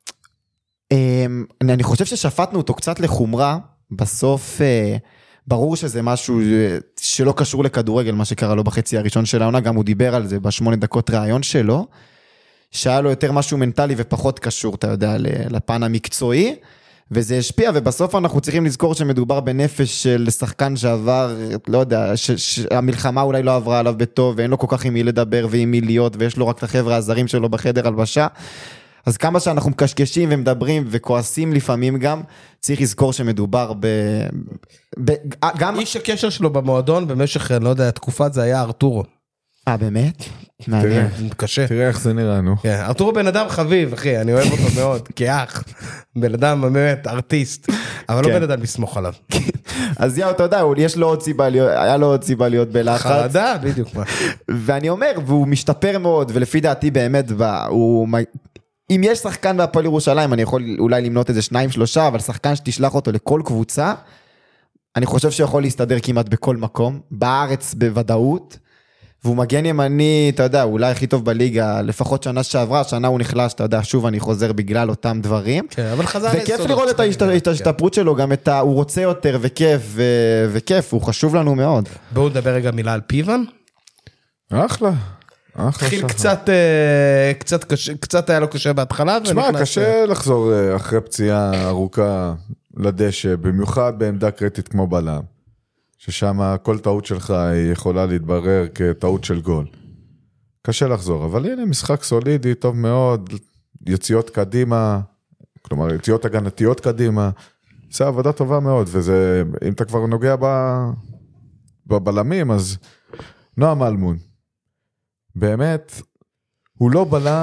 אני חושב ששפטנו אותו קצת לחומרה, בסוף... ברור שזה משהו שלא קשור לכדורגל, מה שקרה לו בחצי הראשון של העונה, גם הוא דיבר על זה ב8 דקות ראיון שלו, שהיה לו יותר משהו מנטלי ופחות קשור, אתה יודע, לפן המקצועי, וזה השפיע, ובסוף אנחנו צריכים לזכור שמדובר בנפש של שחקן שעבר, לא יודע, שהמלחמה אולי לא עברה עליו בטוב, ואין לו כל כך עם מי לדבר ועם מי להיות, ויש לו רק את החבר'ה הזרים שלו בחדר הלבשה, אז כמה שאנחנו מקשקשים ומדברים וכועסים לפעמים גם, צריך לזכור שמדובר גם... איש הקשר שלו במועדון במשך, לא יודע, תקופת זה היה ארטורו. באמת? מעניין. קשה. תראה איך זה נראה, נו. כן, ארטורו בן אדם חביב, אחי, אני אוהב אותו מאוד, כאח. בן אדם באמת ארטיסט, אבל לא בן אדם לסמוך עליו. אז יאו, אתה יודע, יש לו עוד סיבה להיות, היה לו עוד סיבה להיות בלחץ. חרדה, בדיוק מה. ואני אומר, והוא משתפר מאוד, ולפי דעתי באמת, אם יש שחקן בהפועל ירושלים, אני יכול אולי למנות איזה 2-3, אבל שחקן שתשלח אותו לכל קבוצה, אני חושב שיכול להסתדר כמעט בכל מקום, בארץ בוודאות, והוא מגן ימני, אתה יודע, אולי הכי טוב בליגה, לפחות שנה שעברה, שנה הוא נחלש, אתה יודע, שוב אני חוזר בגלל אותם דברים. כן, אבל חזר וכיף לראות את ההשתפרות שלו, גם הוא רוצה יותר וכיף, הוא חשוב לנו מאוד. בואו נדבר רגע מילה על פיוון. אחלה. התחיל קצת היה לו קשה בהתחלה. תשמע, קשה לחזור אחרי פציעה ארוכה לדשא, במיוחד בעמדה קריטית כמו בלם. ששם כל טעות שלך היא יכולה להתברר כטעות של גול. קשה לחזור, אבל הנה משחק סולידי, טוב מאוד, יציאות קדימה, כלומר יציאות הגנתיות קדימה, זה עבודה טובה מאוד, וזה, אם אתה כבר נוגע בבלמים, אז נועם אלמון, באמת, הוא לא בלם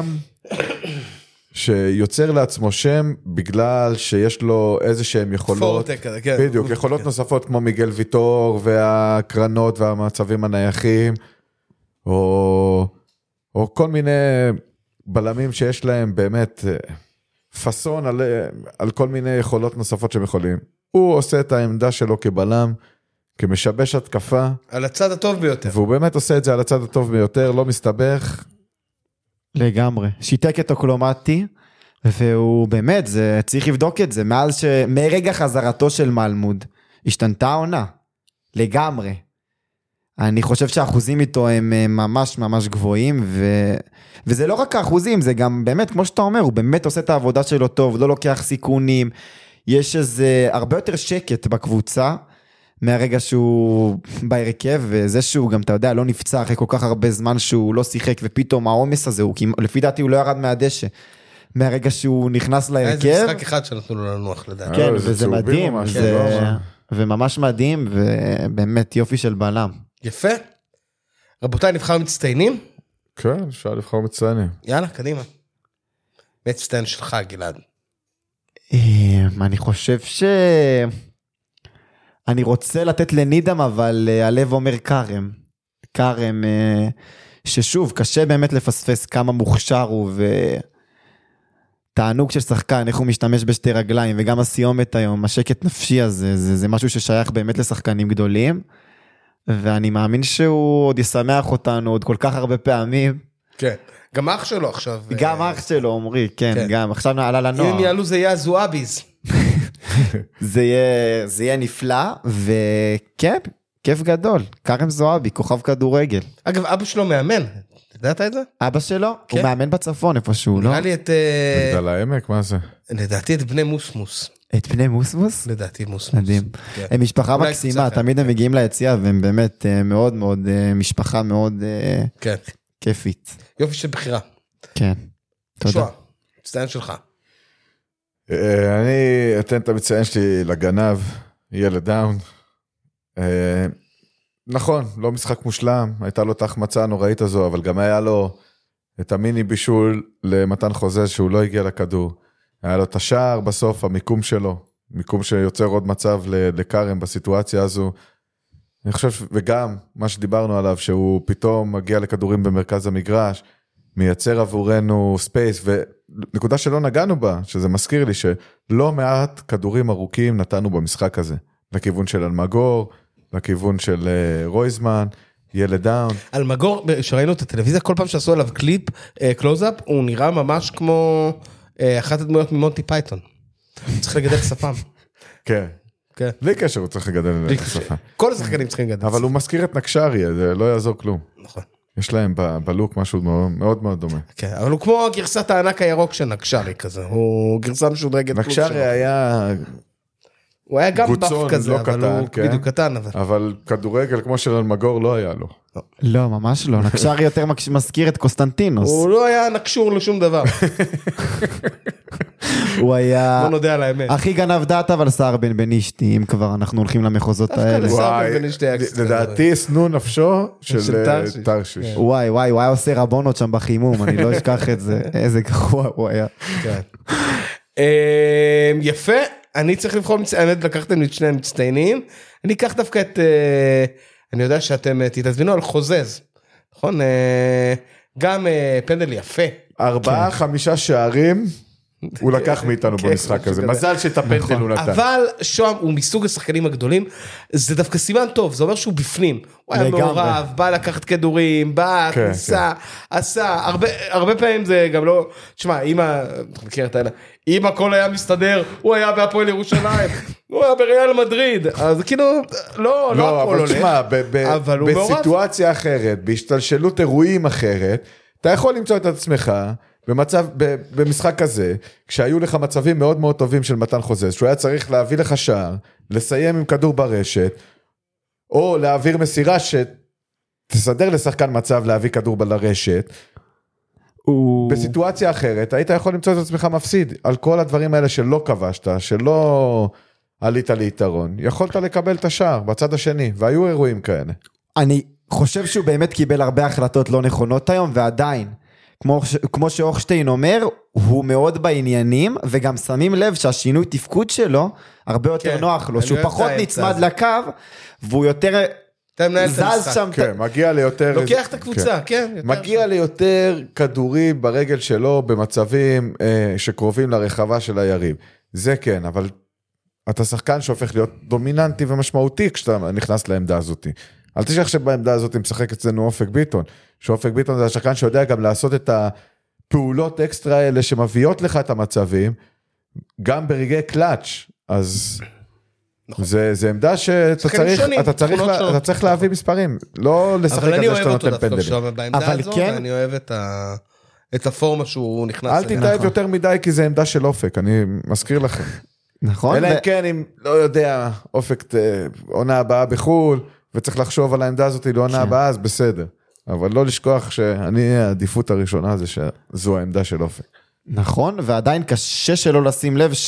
שיוצר לעצמו שם בגלל שיש לו איזה שהם יכולות, בדיוק, יכולות נוספות כמו מיגל ויטור והקרנות והמצבים הנייחים, או כל מיני בלמים שיש להם באמת פסון על כל מיני יכולות נוספות שהם יכולים. הוא עושה את העמדה שלו כבלם, כמשבש התקפה. על הצד הטוב ביותר. והוא באמת עושה את זה על הצד הטוב ביותר, לא מסתבך. לגמרי. שיתק את אוקלומטי, והוא באמת, צריך לבדוק את זה, מרגע חזרתו של מלמוד, השתנתה העונה. לגמרי. אני חושב שהאחוזים איתו הם ממש ממש גבוהים, וזה לא רק האחוזים, זה גם באמת, כמו שאתה אומר, הוא באמת עושה את העבודה שלו טוב, לא לוקח סיכונים, יש איזה הרבה יותר שקט בקבוצה, מהרגע שהוא בהרכב, וזה שהוא גם, אתה יודע, לא נפצע אחרי כל כך הרבה זמן שהוא לא שיחק, ופתאום העומס הזה, לפי דעתי הוא לא ירד מהדשא, מהרגע שהוא נכנס להרכב. איזה משחק אחד שנתנו לו לנוח לדעת. כן, וזה מדהים, וממש מדהים, ובאמת יופי של בלם. יפה. רבותיי, נבחר מצטיינים? כן, אפשר לבחר מצטיינים. יאללה, קדימה. מצטיין שלך, גלעד. אני חושב אני רוצה לתת לנידם, אבל הלב אומר קרם. קרם, ששוב, קשה באמת לפספס כמה מוכשר הוא, ותענוג של שחקן, איך הוא משתמש בשתי רגליים, וגם הסיומת היום, השקט נפשי הזה, זה משהו ששייך באמת לשחקנים גדולים, ואני מאמין שהוא עוד ישמח אותנו עוד כל כך הרבה פעמים. כן, גם אח שלו עכשיו. גם אח שלו, אומרי, כן, גם, עכשיו נעלה לנוער. אם הם יעלו זה יהיה זואביז. זה יהיה נפלא, וכן, כיף גדול. קרם זועבי, כוכב כדורגל. אגב, אבא שלו מאמן, ידעת את זה? אבא שלו? הוא מאמן בצפון איפשהו, לא? נראה לי את... מגדל העמק, מה זה? לדעתי את בני מוסמוס. את בני מוסמוס? לדעתי מוסמוס. מדהים. הם משפחה מקסימה, תמיד הם מגיעים ליציאה, והם באמת מאוד מאוד, משפחה מאוד כיפית. יופי של בחירה. כן, תודה. שואה, מצטיין שלך. אני אתן את המצטיין שלי לגנב, ילד דאון. נכון, לא משחק מושלם, הייתה לו את ההחמצה הנוראית הזו, אבל גם היה לו את המיני בישול למתן חוזז שהוא לא הגיע לכדור. היה לו את השער בסוף, המיקום שלו, מיקום שיוצר עוד מצב לקרם בסיטואציה הזו. אני חושב, וגם מה שדיברנו עליו, שהוא פתאום מגיע לכדורים במרכז המגרש, מייצר עבורנו ספייס, ונקודה שלא נגענו בה, שזה מזכיר לי שלא מעט כדורים ארוכים נתנו במשחק הזה, לכיוון של אלמגור, לכיוון של רויזמן, ילד דאון. אלמגור, שראינו את הטלוויזיה, כל פעם שעשו עליו קליפ, קלוזאפ, הוא נראה ממש כמו אחת הדמויות ממונטי פייתון. צריך לגדל שפם. כן. בלי קשר הוא צריך לגדל שפם. כל השחקנים צריכים לגדל. אבל הוא מזכיר את נקשרי, זה לא יעזור כלום. נכון. יש להם בלוק משהו מאוד מאוד דומה. כן, אבל הוא כמו גרסת הענק הירוק של נקשרי כזה, הוא גרסה משודרגת. נקשרי היה הוא היה גם באף גוצון, כזה, לא אבל קטן, הוא כן. בדיוק קטן. אבל כדורגל כמו של אלמגור לא היה לו. לא, ממש לא. נקשר יותר מזכיר את קוסטנטינוס. הוא לא היה נקשור לשום דבר. הוא היה... בוא נודה על האמת. הכי גנב דעת, אבל סער בן אשתי, אם כבר אנחנו הולכים למחוזות האלה. לסער וואי, בן אשתי היה קצת לדעתי סנו נפשו של תרשיש. תרשיש. וואי, הוא היה עושה רבונות שם בחימום, אני לא אשכח את זה. איזה גרוע הוא היה. כן. יפה, אני צריך לבחור, האמת לקחתם לי את שני המצטיינים, אני אקח דווקא את, אני יודע שאתם תתעצבנו על חוזז, נכון? גם פנדל יפה. 4-5 שערים, הוא לקח מאיתנו במשחק הזה, מזל שאת הפנדל הוא נתן. אבל שוהם הוא מסוג השחקנים הגדולים, זה דווקא סימן טוב, זה אומר שהוא בפנים, הוא היה מעורב, בא לקחת כדורים, בא, ניסה, עשה, הרבה פעמים זה גם לא, תשמע, אמא, אתה מכיר את האלה, אם הכל היה מסתדר, הוא היה בהפועל ירושלים, הוא היה בריאל מדריד, אז כאילו, לא הכל הולך, אבל בסיטואציה אחרת, בהשתלשלות אירועים אחרת, אתה יכול למצוא את עצמך, במשחק הזה, כשהיו לך מצבים מאוד מאוד טובים של מתן חוזז, שהוא היה צריך להביא לך שער, לסיים עם כדור ברשת, או להעביר מסירה שתסדר לשחקן מצב להביא כדור לרשת, בסיטואציה אחרת, היית יכול למצוא את עצמך מפסיד, על כל הדברים האלה שלא כבשת, שלא עלית ליתרון, יכולת לקבל את השער בצד השני, והיו אירועים כאלה. אני חושב שהוא באמת קיבל הרבה החלטות לא נכונות היום, ועדיין, כמו שאוכשטיין אומר, הוא מאוד בעניינים, וגם שמים לב שהשינוי תפקוד שלו, הרבה יותר נוח לו, שהוא פחות נצמד לקו, והוא יותר זז שם. כן, מגיע ליותר... לוקח את הקבוצה, כן. מגיע ליותר כדורים ברגל שלו, במצבים שקרובים לרחבה של היריב. זה כן, אבל אתה שחקן שהופך להיות דומיננטי ומשמעותי, כשאתה נכנס לעמדה הזאת. אל תשכח שבעמדה הזאת משחק אצלנו אופק ביטון, שאופק ביטון זה השחקן שיודע גם לעשות את הפעולות אקסטרה האלה שמביאות לך את המצבים, גם ברגעי קלאץ', אז זה עמדה שאתה צריך להביא מספרים, לא לשחק על זה שאתה נותן פנדלים. אבל כן, אני אוהב את הפורמה שהוא נכנס. אל תתאהב יותר מדי כי זה עמדה של אופק, אני מזכיר לכם. נכון. אלא אם כן, אם לא יודע, אופק עונה הבאה בחול, וצריך לחשוב על העמדה הזאת לעונה הבאה, אז בסדר. אבל לא לשכוח שאני, העדיפות הראשונה זה שזו העמדה של אופק. נכון, ועדיין קשה שלא לשים לב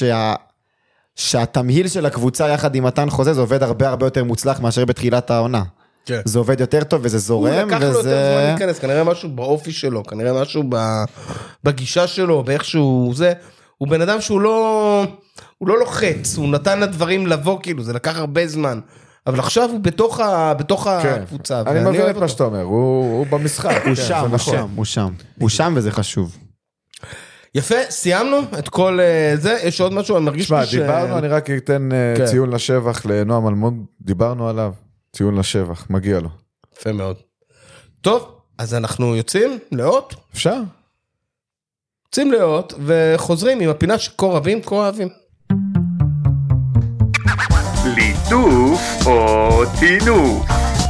שהתמהיל של הקבוצה יחד עם מתן חוזז עובד הרבה יותר מוצלח מאשר בתחילת העונה. זה עובד יותר טוב וזה זורם. הוא לקח לו יותר זמן להיכנס, כנראה משהו באופי שלו, כנראה משהו בגישה שלו, באיכשהו זה. הוא בן אדם שהוא לא לוחץ, הוא נתן לדברים לבוא כאילו, זה לקח הרבה זמן. אבל עכשיו הוא בתוך הקבוצה. אני מבין את מה שאתה אומר, הוא במשחק. הוא שם וזה חשוב. יפה, סיימנו את כל זה, יש עוד משהו, אני מרגיש לי דיברנו, אני רק אתן ציון לשבח לנועם אלמוג, דיברנו עליו, ציון לשבח, מגיע לו. יפה מאוד. טוב, אז אנחנו יוצאים לאות? אפשר. יוצאים לאות וחוזרים עם הפינה שכה רבים, כה אוהבים. ליטוף או טינוף.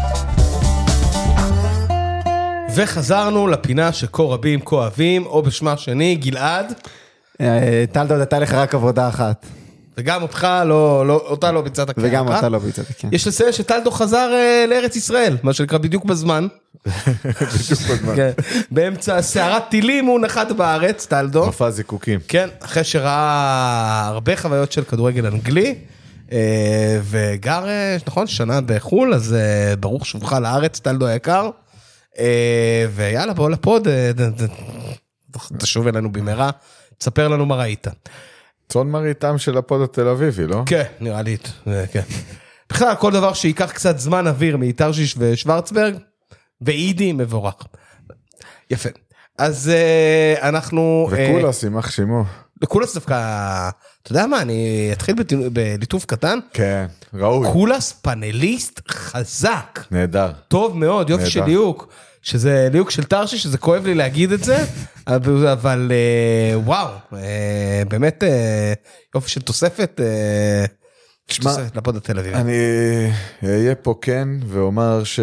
וחזרנו לפינה שכה רבים, כה אוהבים, או בשמה שני, גלעד. טלדו, הייתה לך רק עבודה אחת. וגם אותה לא ביצעת. וגם אותה לא ביצעת, כן. יש לציין שטלדו חזר לארץ ישראל, מה שנקרא בדיוק בזמן. בדיוק בזמן. באמצע סערת טילים הוא נחת בארץ, טלדו. מופע זיקוקים. כן, אחרי שראה הרבה חוויות של כדורגל אנגלי, וגר, נכון, שנה בחול, אז ברוך שובך לארץ, טלדו היקר, ויאללה, בואו לפוד, תשוב אלינו במהרה, תספר לנו מה ראית. צאן מרעיתם של הפוד התל אביבי, לא? כן, נראה לי, כן. בכלל, כל דבר שיקח קצת זמן אוויר מתרשיש ושוורצברג, ואידי מבורך. יפה. אז אנחנו... וקולס, ימח שימו. קולס דווקא, אתה יודע מה, אני אתחיל בליטוף קטן. כן, ראוי. קולס פאנליסט חזק. נהדר. טוב מאוד, יופי של ליוק. שזה ליוק של תרשיש, שזה כואב לי להגיד את זה, אבל וואו, באמת יופי של תוספת, לפוד התל אביב. אני אהיה פה כן, ואומר ש...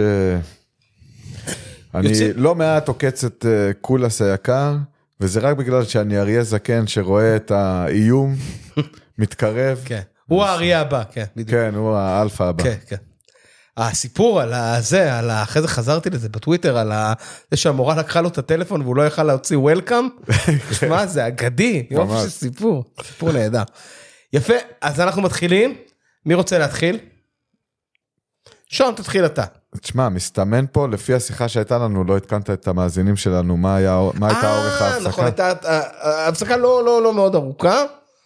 אני לא מעט עוקץ את קולס היקר, וזה רק בגלל שאני אריה זקן שרואה את האיום מתקרב. כן. הוא האריה הבא, כן. כן, הוא האלפא הבא. כן, כן. הסיפור על זה, אחרי זה חזרתי לזה בטוויטר, על זה שהמורה לקחה לו את הטלפון והוא לא יכל להוציא וולקאם, תשמע, זה אגדי, יופי של סיפור, סיפור נהדר. יפה, אז אנחנו מתחילים, מי רוצה להתחיל? שון, תתחיל אתה. תשמע, מסתמן פה, לפי השיחה שהייתה לנו, לא התקנת את המאזינים שלנו, מה הייתה אורך ההפסקה? נכון, ההפסקה לא מאוד ארוכה,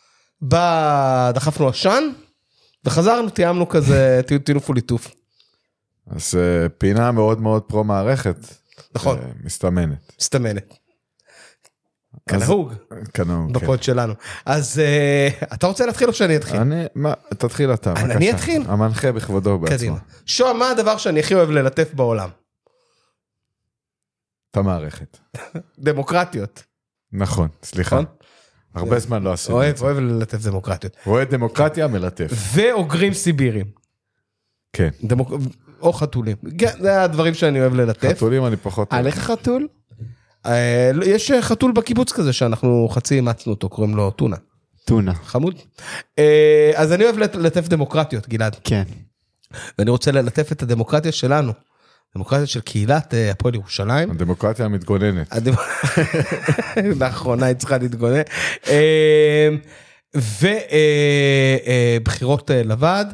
דחפנו עשן, וחזרנו, תיאמנו כזה, טינוף וליטוף. אז פינה מאוד מאוד פרו-מערכת. נכון. מסתמנת. מסתמנת. כנהוג. כנהוג, כן. בפוד שלנו. אז אתה רוצה להתחיל או שאני אתחיל? תתחיל אתה, בבקשה. אני אתחיל? המנחה בכבודו בעצמו. קדימה. שום, מה הדבר שאני הכי אוהב ללטף בעולם? את המערכת. דמוקרטיות. נכון, סליחה. הרבה זמן לא עשינו. אוהב ללטף דמוקרטיות. רואה דמוקרטיה מלטף. ואוגרים סיבירים. כן. או חתולים. זה הדברים שאני אוהב ללטף. חתולים אני פחות... עליך חתול? יש חתול בקיבוץ כזה שאנחנו חצי אימצנו אותו, קוראים לו טונה. טונה. חמוד. אז אני אוהב ללטף דמוקרטיות, גלעד. כן. ואני רוצה ללטף את הדמוקרטיה שלנו. דמוקרטיה של קהילת הפועל ירושלים. הדמוקרטיה המתגוננת. לאחרונה היא צריכה להתגונן. ובחירות לוועד.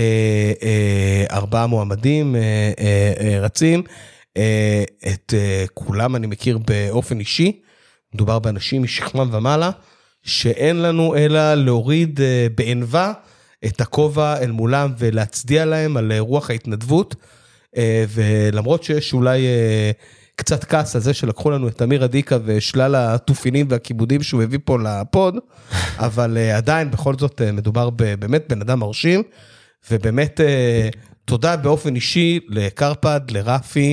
4 מועמדים רצים. את כולם אני מכיר באופן אישי. מדובר באנשים משכמם ומעלה. שאין לנו אלא להוריד בענווה את הכובע אל מולם ולהצדיע להם על רוח ההתנדבות. ולמרות שיש אולי קצת כעס על זה שלקחו לנו את אמיר אדיקה ושלל התופינים והכיבודים שהוא הביא פה לפוד, אבל עדיין בכל זאת מדובר באמת בן אדם מרשים, ובאמת תודה באופן אישי לקרפד, לרפי,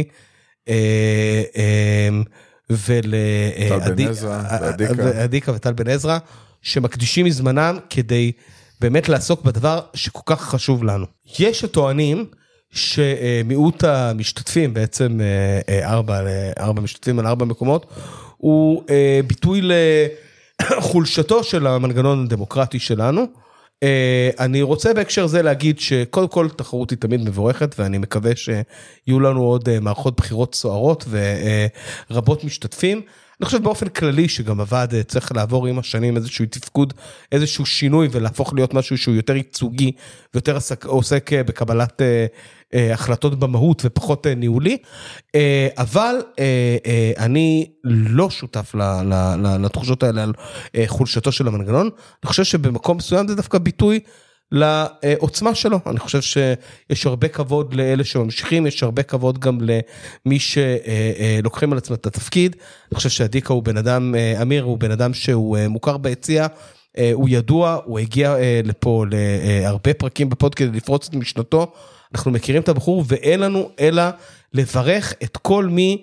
ולאדיקה וטל בן עזרא, שמקדישים מזמנם כדי באמת לעסוק בדבר שכל כך חשוב לנו. יש הטוענים שמיעוט המשתתפים, בעצם 4 משתתפים על 4 מקומות, הוא ביטוי לחולשתו של המנגנון הדמוקרטי שלנו. אני רוצה בהקשר זה להגיד שקודם כל תחרות היא תמיד מבורכת, ואני מקווה שיהיו לנו עוד מערכות בחירות סוערות ורבות משתתפים. אני חושב באופן כללי שגם הוועד צריך לעבור עם השנים איזשהו תפקוד, איזשהו שינוי ולהפוך להיות משהו שהוא יותר ייצוגי ויותר עוסק בקבלת החלטות במהות ופחות ניהולי, אבל אני לא שותף לתחושות האלה על חולשתו של המנגנון. אני חושב שבמקום מסוים זה דווקא ביטוי לעוצמה שלו. אני חושב שיש הרבה כבוד לאלה שממשיכים, יש הרבה כבוד גם למי שלוקחים על עצמם את התפקיד. אני חושב שהדיקה הוא בן אדם, אמיר הוא בן אדם שהוא מוכר ביציע, הוא ידוע, הוא הגיע לפה להרבה פרקים בפוד כדי לפרוץ את משנתו, אנחנו מכירים את הבחור ואין לנו אלא לברך את כל מי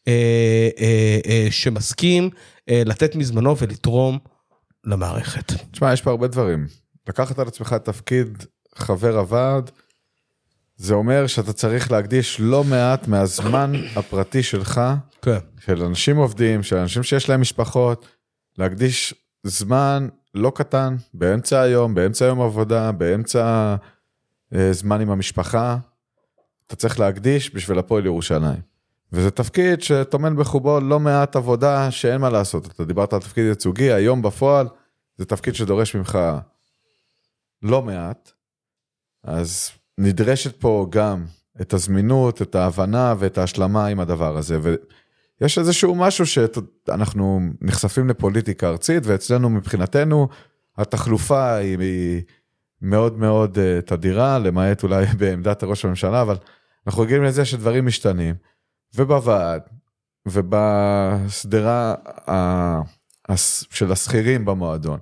שמסכים לתת מזמנו ולתרום למערכת. תשמע, יש פה הרבה דברים. לקחת על עצמך תפקיד חבר הוועד, זה אומר שאתה צריך להקדיש לא מעט מהזמן הפרטי שלך, כן. של אנשים עובדים, של אנשים שיש להם משפחות, להקדיש זמן לא קטן, באמצע היום, באמצע יום עבודה, באמצע זמן עם המשפחה, אתה צריך להקדיש בשביל הפועל ירושלים. וזה תפקיד שתומן בחובו לא מעט עבודה שאין מה לעשות. אתה דיברת על תפקיד ייצוגי, היום בפועל, זה תפקיד שדורש ממך לא מעט, אז נדרשת פה גם את הזמינות, את ההבנה ואת ההשלמה עם הדבר הזה, ויש איזשהו משהו שאנחנו נחשפים לפוליטיקה ארצית, ואצלנו מבחינתנו התחלופה היא מאוד מאוד תדירה, למעט אולי בעמדת ראש הממשלה, אבל אנחנו רגילים לזה שדברים משתנים, ובוועד, ובסדרה של השכירים במועדון,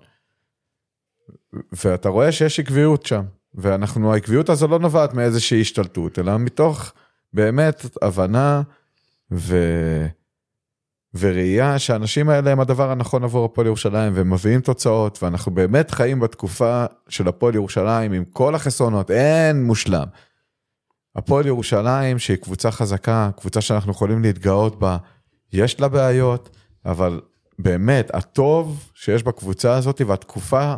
ואתה רואה שיש עקביות שם, העקביות הזו לא נובעת מאיזושהי השתלטות, אלא מתוך באמת הבנה וראייה שהאנשים האלה הם הדבר הנכון עבור הפועל ירושלים, והם מביאים תוצאות, ואנחנו באמת חיים בתקופה של הפועל ירושלים, עם כל החסרונות, אין מושלם. הפועל ירושלים, שהיא קבוצה חזקה, קבוצה שאנחנו יכולים להתגאות בה, יש לה בעיות, אבל באמת, הטוב שיש בקבוצה הזאת, והתקופה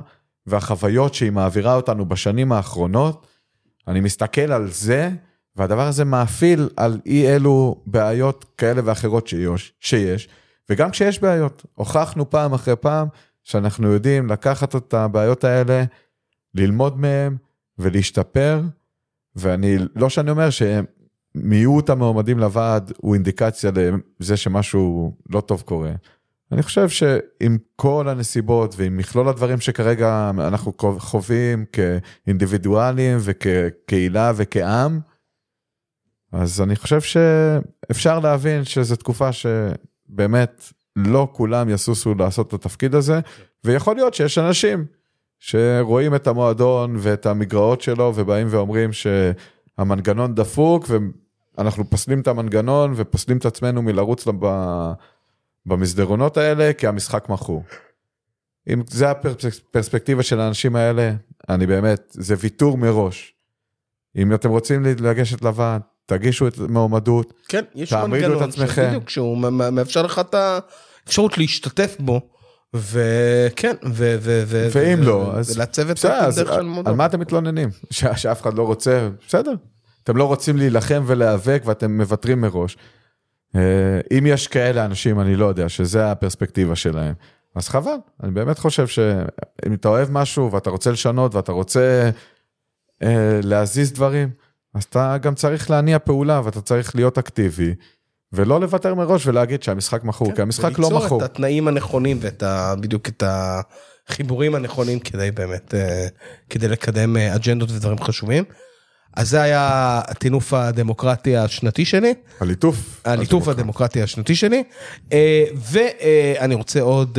והחוויות שהיא מעבירה אותנו בשנים האחרונות, אני מסתכל על זה, והדבר הזה מאפיל על אי אלו בעיות כאלה ואחרות שיש, וגם כשיש בעיות, הוכחנו פעם אחרי פעם, שאנחנו יודעים לקחת את הבעיות האלה, ללמוד מהם ולהשתפר, ואני, לא שאני אומר שמיעוט המועמדים לוועד הוא אינדיקציה לזה שמשהו לא טוב קורה. אני חושב שעם כל הנסיבות ועם מכלול הדברים שכרגע אנחנו חווים כאינדיבידואלים וכקהילה וכעם, אז אני חושב שאפשר להבין שזו תקופה שבאמת לא כולם יסוסו לעשות את התפקיד הזה, ויכול להיות שיש אנשים שרואים את המועדון ואת המגרעות שלו, ובאים ואומרים שהמנגנון דפוק, ואנחנו פוסלים את המנגנון, ופוסלים את עצמנו מלרוץ במסדרונות האלה, כי המשחק מכור. אם זה הפרספקטיבה של האנשים האלה, אני באמת, זה ויתור מראש. אם אתם רוצים לגשת לוועד, תגישו את מועמדות, כן, יש תעמידו את מנגנון עצמכם. שבדיוק, שהוא מאפשר לך את האפשרות להשתתף בו, וכן, ואם לא, אז ולעצב את בסדר, אז הדרך של מועדון. על מה אתם מתלוננים? שאף אחד לא רוצה, בסדר. אתם לא רוצים להילחם ולהיאבק, ואתם מוותרים מראש. אם יש כאלה אנשים, אני לא יודע, שזה הפרספקטיבה שלהם. אז חבל, אני באמת חושב שאם אתה אוהב משהו, ואתה רוצה לשנות, ואתה רוצה להזיז דברים, אז אתה גם צריך להניע פעולה, ואתה צריך להיות אקטיבי, ולא לוותר מראש ולהגיד שהמשחק מכור, כי המשחק לא מכור. וליצור את התנאים הנכונים, בדיוק את החיבורים הנכונים, כדי באמת, כדי לקדם אג'נדות ודברים חשובים. אז זה היה הטינוף הדמוקרטי השנתי שלי. הליטוף הדמוקרטי השנתי שלי. ואני רוצה עוד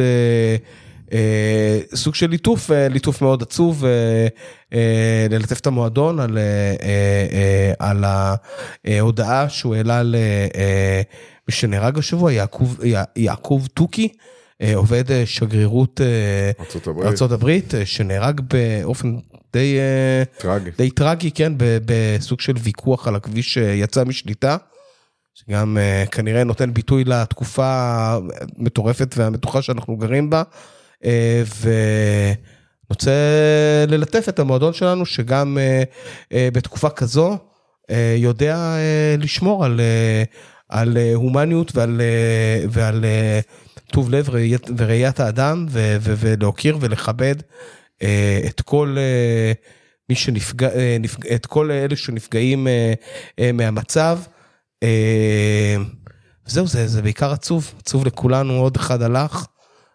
סוג של ליטוף מאוד עצוב, ללטף את המועדון על ההודעה שהוא העלה מי שנהרג השבוע, יעקב טוקי, עובד שגרירות ארצות הברית, שנהרג באופן די טרגי, כן, בסוג של ויכוח על הכביש שיצא משליטה, שגם כנראה נותן ביטוי לתקופה המטורפת והמתוחה שאנחנו גרים בה, ונוצא ללטף את המועדון שלנו, שגם בתקופה כזו יודע לשמור על הומניות ועל טוב לב וראיית האדם, ולהוקיר ולכבד את כל מי שנפגע, את כל אלה שנפגעים מהמצב. זהו, זה בעיקר עצוב לכולנו, עוד אחד הלך,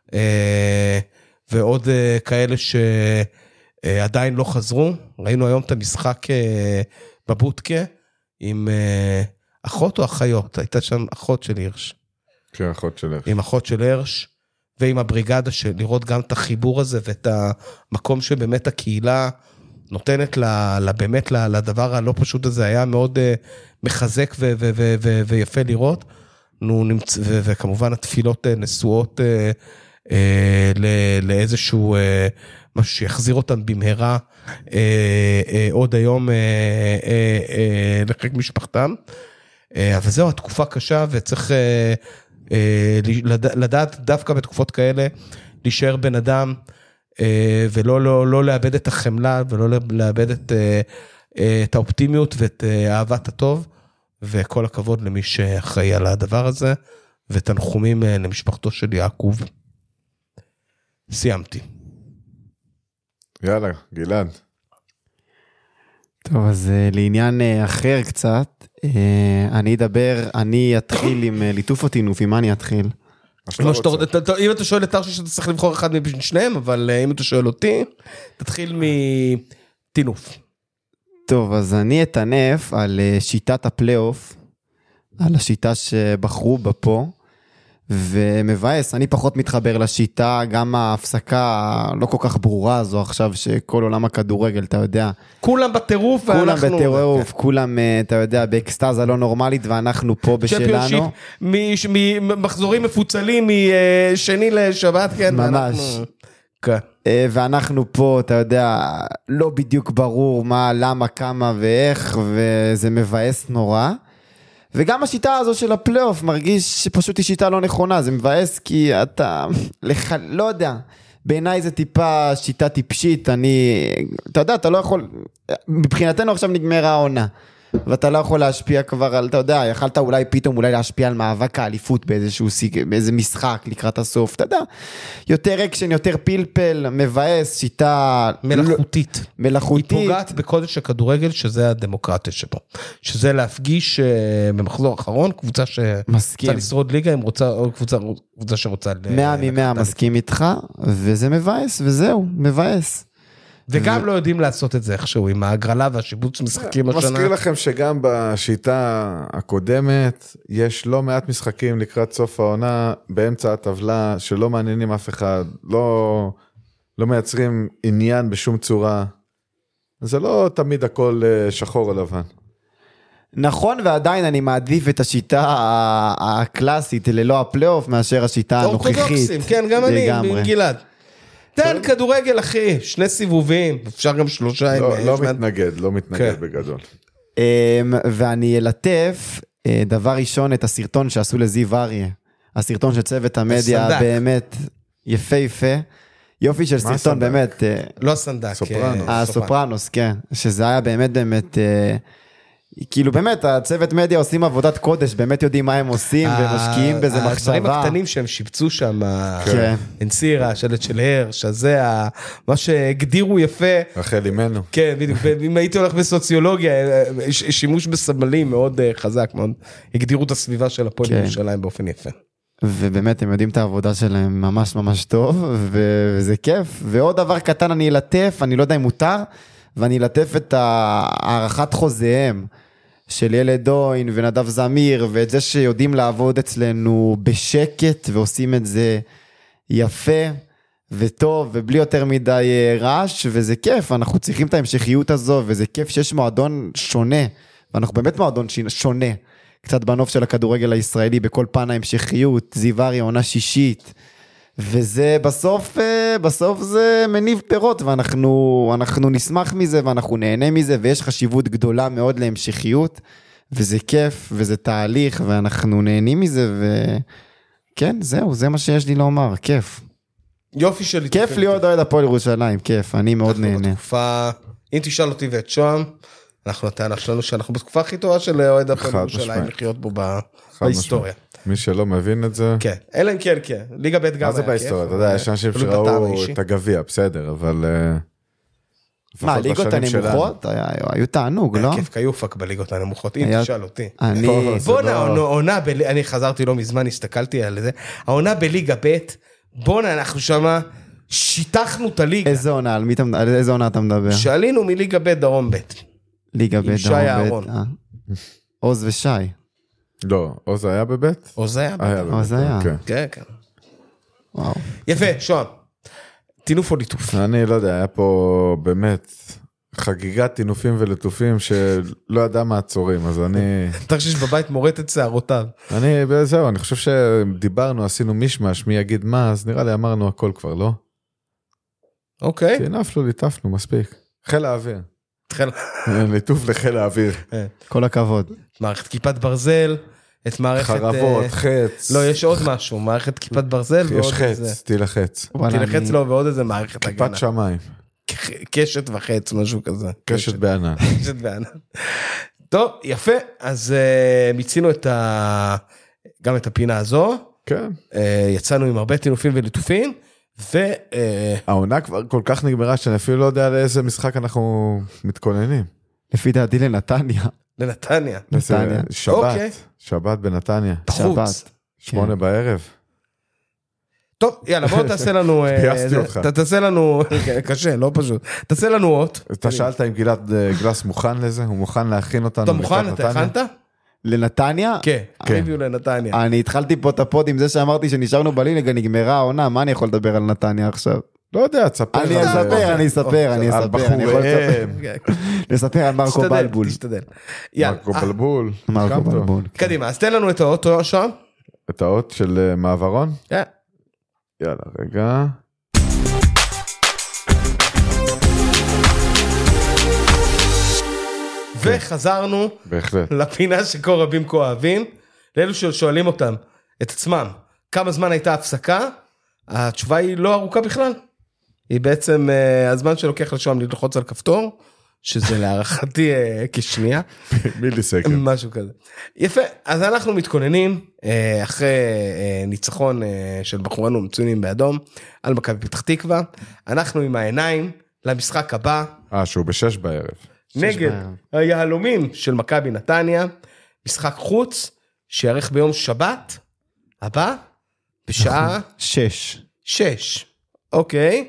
ועוד כאלה שעדיין לא חזרו. ראינו היום את המשחק בבוטקה, עם אחות או אחיות, הייתה שם אחות של הירש. כן, אחות של הירש. עם אחות של הירש, ועם הבריגדה, לראות גם את החיבור הזה, ואת המקום שבאמת הקהילה נותנת באמת לדבר הלא פשוט הזה, היה מאוד מחזק ויפה לראות, וכמובן התפילות נשואות לאיזשהו משהו שיחזיר אותם במהרה עוד היום לחיק משפחתם. אבל זהו, התקופה קשה, וצריך לדעת דווקא בתקופות כאלה להישאר בן אדם, ולא לאבד את החמלה, ולא לאבד את האופטימיות ואת אהבת הטוב, וכל הכבוד למי שאחראי על הדבר הזה, ותנחומים למשפחתו של יעקב. סיימתי. יאללה, גלעד. טוב, אז לעניין אחר קצת, אני אתחיל עם ליטוף או טינוף, עם מה אני אתחיל? אם אתה שואל את תרשי שאתה צריך לבחור אחד מבין שניהם, אבל אם אתה שואל אותי, תתחיל מטינוף. טוב, אז אני אתענף על שיטת הפלייאוף, על השיטה שבחרו בה פה, ומבאס, אני פחות מתחבר לשיטה, גם ההפסקה לא כל כך ברורה הזו עכשיו, שכל עולם הכדורגל, אתה יודע. כולם בטירוף, כולם בטירוף, כולם, אתה יודע, באקסטאזה לא נורמלית, ואנחנו פה בשלנו. מחזורים מפוצלים משני לשבת, כן. ממש. ואנחנו פה, אתה יודע, לא בדיוק ברור מה, למה, כמה ואיך, וזה מבאס נורא. וגם השיטה הזו של הפלייאוף מרגיש שפשוט היא שיטה לא נכונה, זה מבאס כי אתה, לא יודע, בעיניי זה טיפה שיטה טיפשית, אתה יודע, אתה לא יכול, מבחינתנו עכשיו נגמרה העונה, ואתה לא יכול להשפיע כבר על, אתה יודע, יכלת אולי פתאום להשפיע על מאבק האליפות באיזה משחק לקראת הסוף, אתה יודע, יותר אקשן, יותר פלפל, מבאס, שיטה מלאכותית. מלאכותית. היא פוגעת בקודש הכדורגל, שזה הדמוקרטיה שבו. שזה להפגיש במחזור האחרון, קבוצה שרוצה לשרוד ליגה, או קבוצה שרוצה... 100 מ-100 מסכים איתך, וזה מבאס, וזהו, מבאס. וגם לא יודעים לעשות את זה איכשהו, עם ההגרלה והשיבוץ משחקים השנה. מזכיר לכם שגם בשיטה הקודמת, יש לא מעט משחקים לקראת סוף העונה, באמצע הטבלה, שלא מעניינים אף אחד, לא מייצרים עניין בשום צורה. זה לא תמיד הכל שחור או לבן. נכון, ועדיין אני מעדיף את השיטה הקלאסית ללא הפלייאוף, מאשר השיטה הנוכחית. אורתודוקסים, כן, גם אני, גלעד. תן כדורגל אחי, 2 סיבובים, אפשר גם 3. לא מתנגד בגדול. ואני אלטף דבר ראשון את הסרטון שעשו לזיו אריה, הסרטון של צוות המדיה, באמת יפה, יופי של סרטון באמת. לא הסנדק. הסופרנוס, כן, שזה היה באמת, כאילו באמת הצוות מדיה עושים עבודת קודש, באמת יודעים מה הם עושים ומשקיעים בזה מחשבה. הדברים הקטנים שהם שיפצו שם, אנסירה, שלט של הרש, שזה מה שהגדירו יפה. רחל אימנו. כן, בדיוק, אם הייתי הולך בסוציולוגיה, שימוש בסמלים מאוד חזק, מאוד הגדירו את הסביבה של הפועל ירושלים באופן יפה. ובאמת הם יודעים את העבודה שלהם ממש ממש טוב, וזה כיף. ועוד דבר קטן אני אלטף, אני לא יודע אם מותר, ואני אלטף את הערכת חוזיהם של ילד דוין ונדב זמיר, ואת זה שיודעים לעבוד אצלנו בשקט, ועושים את זה יפה וטוב, ובלי יותר מדי רעש, וזה כיף, אנחנו צריכים את ההמשכיות הזו, וזה כיף שיש מועדון שונה, ואנחנו באמת מועדון שונה, קצת בנוף של הכדורגל הישראלי, בכל פן ההמשכיות, זיווארי, עונה שישית, וזה בסוף זה מניב פירות, ואנחנו נשמח מזה, ואנחנו נהנה מזה, ויש חשיבות גדולה מאוד להמשכיות, וזה כיף, וזה תהליך, ואנחנו נהנים מזה, וכן, זהו, זה מה שיש לי לומר, כיף. יופי של... כיף להיות אוהד הפועל ירושלים, כיף, אני מאוד נהנה. בתקופה, אם תשאל אותי ואת שוהם, אנחנו הטענה שלנו שאנחנו בתקופה הכי טובה של אוהד הפועל ירושלים, לחיות בו בהיסטוריה. מי שלא מבין את זה... כן, אלא אם כן, כן. ליגה ב' גם היה כיף. מה זה בהיסטוריה? אתה יודע, יש אנשים שראו את הגביע, בסדר, אבל... מה, ליגות הנמוכות? היו תענוג, לא? כיף קיופק בליגות הנמוכות, אם תשאל אותי. בונה, העונה, אני חזרתי לא מזמן, הסתכלתי על זה, העונה בליגה ב', בונה, אנחנו שמה, שיטחנו את הליגה. איזה עונה, על איזה עונה אתה מדבר? שעלינו מליגה ב' דרום ב'. ליגה ב' דרום ב'. עוז ושי. לא, עוז היה בבית? עוז היה. עוז היה. כן, כן. וואו. יפה, שוהם. טינוף או ליטוף? אני לא יודע, היה פה באמת חגיגת טינופים ולטופים שלא ידע מעצורים, אז אני... אתה חושב שבבית מורט את שערותיו. זהו, אני חושב שדיברנו, עשינו מישמש, מי יגיד מה, אז נראה לי אמרנו הכל כבר, לא? אוקיי. טינפנו, ליטפנו, מספיק. חיל האוויר. ליטוף לחיל האוויר. כל הכבוד. מערכת כיפת ברזל, את מערכת... חרבות, חץ. לא, יש עוד משהו, מערכת כיפת ברזל ועוד איזה... יש חץ, תילחץ. תילחץ לו ועוד איזה מערכת הגנה. כיפת שמיים. קשת וחץ, משהו כזה. קשת בענן. קשת בענן. טוב, יפה, אז מיצינו גם את הפינה הזו. כן. יצאנו עם הרבה טינופים וליטופים, העונה כבר כל כך נגמרה שאני אפילו לא יודע לאיזה משחק אנחנו מתכוננים. לפי דעתי לנתניה. לנתניה. שבת בנתניה. בחוץ. 8 בערב. טוב, יאללה, בוא תעשה לנו... פייסתי אותך. תעשה לנו... קשה, לא פשוט. תעשה לנו אות. אתה שאלת אם גלעד גלס מוכן לזה? הוא מוכן להכין אותנו? אתה מוכן? אתה הכנת? לנתניה? כן, ריביו לנתניה. אני התחלתי פה את הפוד עם זה שאמרתי שנשארנו בליגה, נגמרה העונה, מה אני יכול לדבר על נתניה עכשיו? לא יודע, תספר. אני אספר. נספר על מרקו בלבול. תשתדל. מרקו בלבול. קדימה, אז תן לנו את האות שם. את האות של מעברון? כן. יאללה, רגע. וחזרנו לפינה שכה רבים כה אוהבים, לאלו ששואלים אותם, את עצמם, כמה זמן הייתה הפסקה? התשובה היא לא ארוכה בכלל. היא בעצם הזמן שלוקח לשם ללחוץ על כפתור, שזה להערכתי כשנייה. מיליסקנד. משהו כזה. יפה, אז אנחנו מתכוננים אחרי ניצחון של בחורנו מצוינים באדום, על מכבי פתח תקווה, אנחנו עם העיניים למשחק הבא. שהוא ב6 בערב. נגד היהלומים של מכבי נתניה, משחק חוץ, שיערך ביום שבת, הבא, בשעה 6. אוקיי.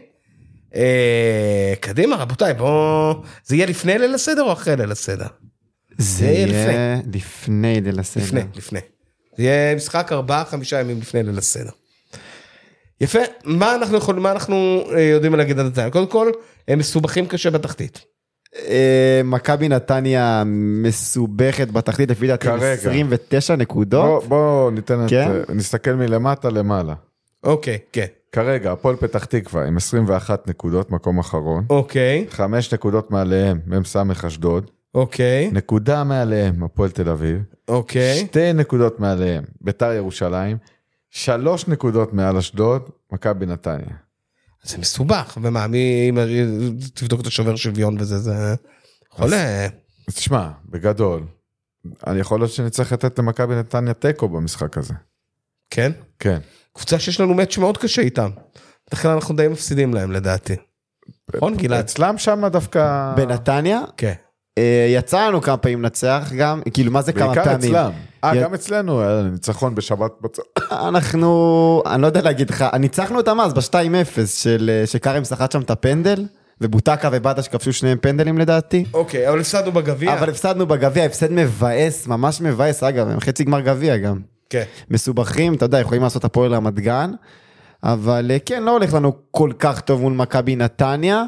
קדימה רבותיי, בוא, זה יהיה לפני ליל הסדר או אחרי ליל הסדר? זה יהיה לפני ליל הסדר. לפני. זה יהיה משחק 4-5 ימים לפני ליל הסדר. יפה, מה אנחנו יודעים להגיד על נתניה? קודם כל, הם מסובכים קשה בתחתית. מכבי נתניה מסובכת בתחתית, לפי דעתי 29 נקודות. בוא נסתכל מלמטה למעלה. אוקיי, כן. כרגע, הפועל פתח תקווה עם 21 נקודות, מקום אחרון. אוקיי. 5 נקודות מעליהם, מ"ס אשדוד. אוקיי. נקודה מעליהם, הפועל תל אביב. אוקיי. 2 נקודות מעליהם, ביתר ירושלים. 3 נקודות מעל אשדוד, מכבי נתניה. זה מסובך, ומה, תבדוק את השובר שוויון וזה, זה חולה. אז תשמע, בגדול, אני יכול להיות שנצטרך לתת למכבי נתניה תיקו במשחק הזה. כן? כן. קבוצה שיש לנו מאץ' מאוד קשה איתם. בדרך כלל אנחנו די מפסידים להם לדעתי. נכון גלעד? אצלם שם דווקא... בנתניה? כן. יצא לנו כמה פעמים לנצח גם, כאילו מה זה כמה פעמים? בעיקר אצלם. גם אצלנו היה ניצחון בשבת אני לא יודע להגיד לך, ניצחנו אותם אז ב-2-0 שקרם שחט שם את הפנדל, ובוטקה ובאדה שכבשו שניהם פנדלים לדעתי. אוקיי, אבל הפסדנו בגביע. אבל הפסדנו בגביע, הפסד מבאס, ממש מבאס, אגב, הם חצי גמר גביע גם. כן. מסובכים, אתה יודע, יכולים לעשות הפועל רמת גן, אבל כן, לא הולך לנו כל כך טוב מול מכבי נתניה,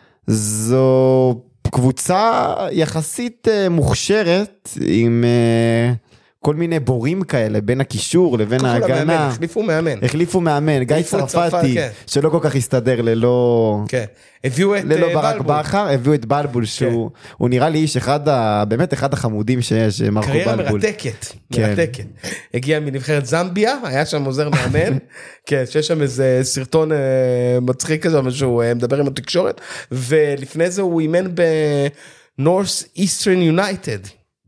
זו קבוצה יחסית מוכשרת, עם כל מיני בורים כאלה, בין הקישור לבין ההגנה. החליפו מאמן, גיא צרפתי, שלא כל כך הסתדר ללא... כן. הביאו את ללא ברק בכר, הביאו את בלבול, שהוא נראה לי איש באמת אחד החמודים שיש, מרקו בלבול. קריירה מרתקת. הגיע מנבחרת זמביה, היה שם עוזר מאמן, כן, שיש שם איזה סרטון מצחיק כזה, שהוא מדבר עם התקשורת, ולפני זה הוא אימן ב-North Eastern United.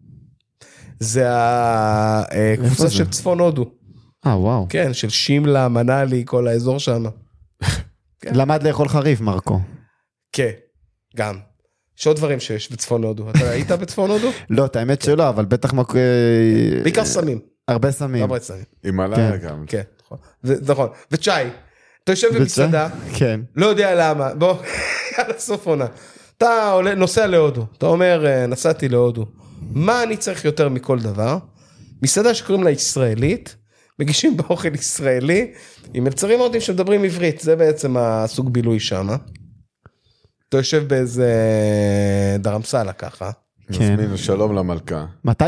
זה הקבוצה של צפון הודו. וואו. כן, של שימלה, מנאלי, כל האזור שם. למד לאכול חריף, מרקו. כן, גם. יש עוד דברים שיש בצפון הודו. אתה היית בצפון הודו? לא, את האמת שלא, אבל בטח בעיקר סמים. הרבה סמים. הרבה סמים. עם עליה גם. כן, נכון. וצ'אי, אתה יושב במסעדה, לא יודע למה, בוא, יאללה סוף עונה. אתה נוסע להודו, אתה אומר, נסעתי להודו. מה אני צריך יותר מכל דבר? מסעדה שקוראים לה ישראלית, מגישים באוכל ישראלי, עם מלצרים מאוד שמדברים עברית, זה בעצם הסוג בילוי שם. אתה יושב באיזה דרמסלה ככה. נזמין שלום למלכה.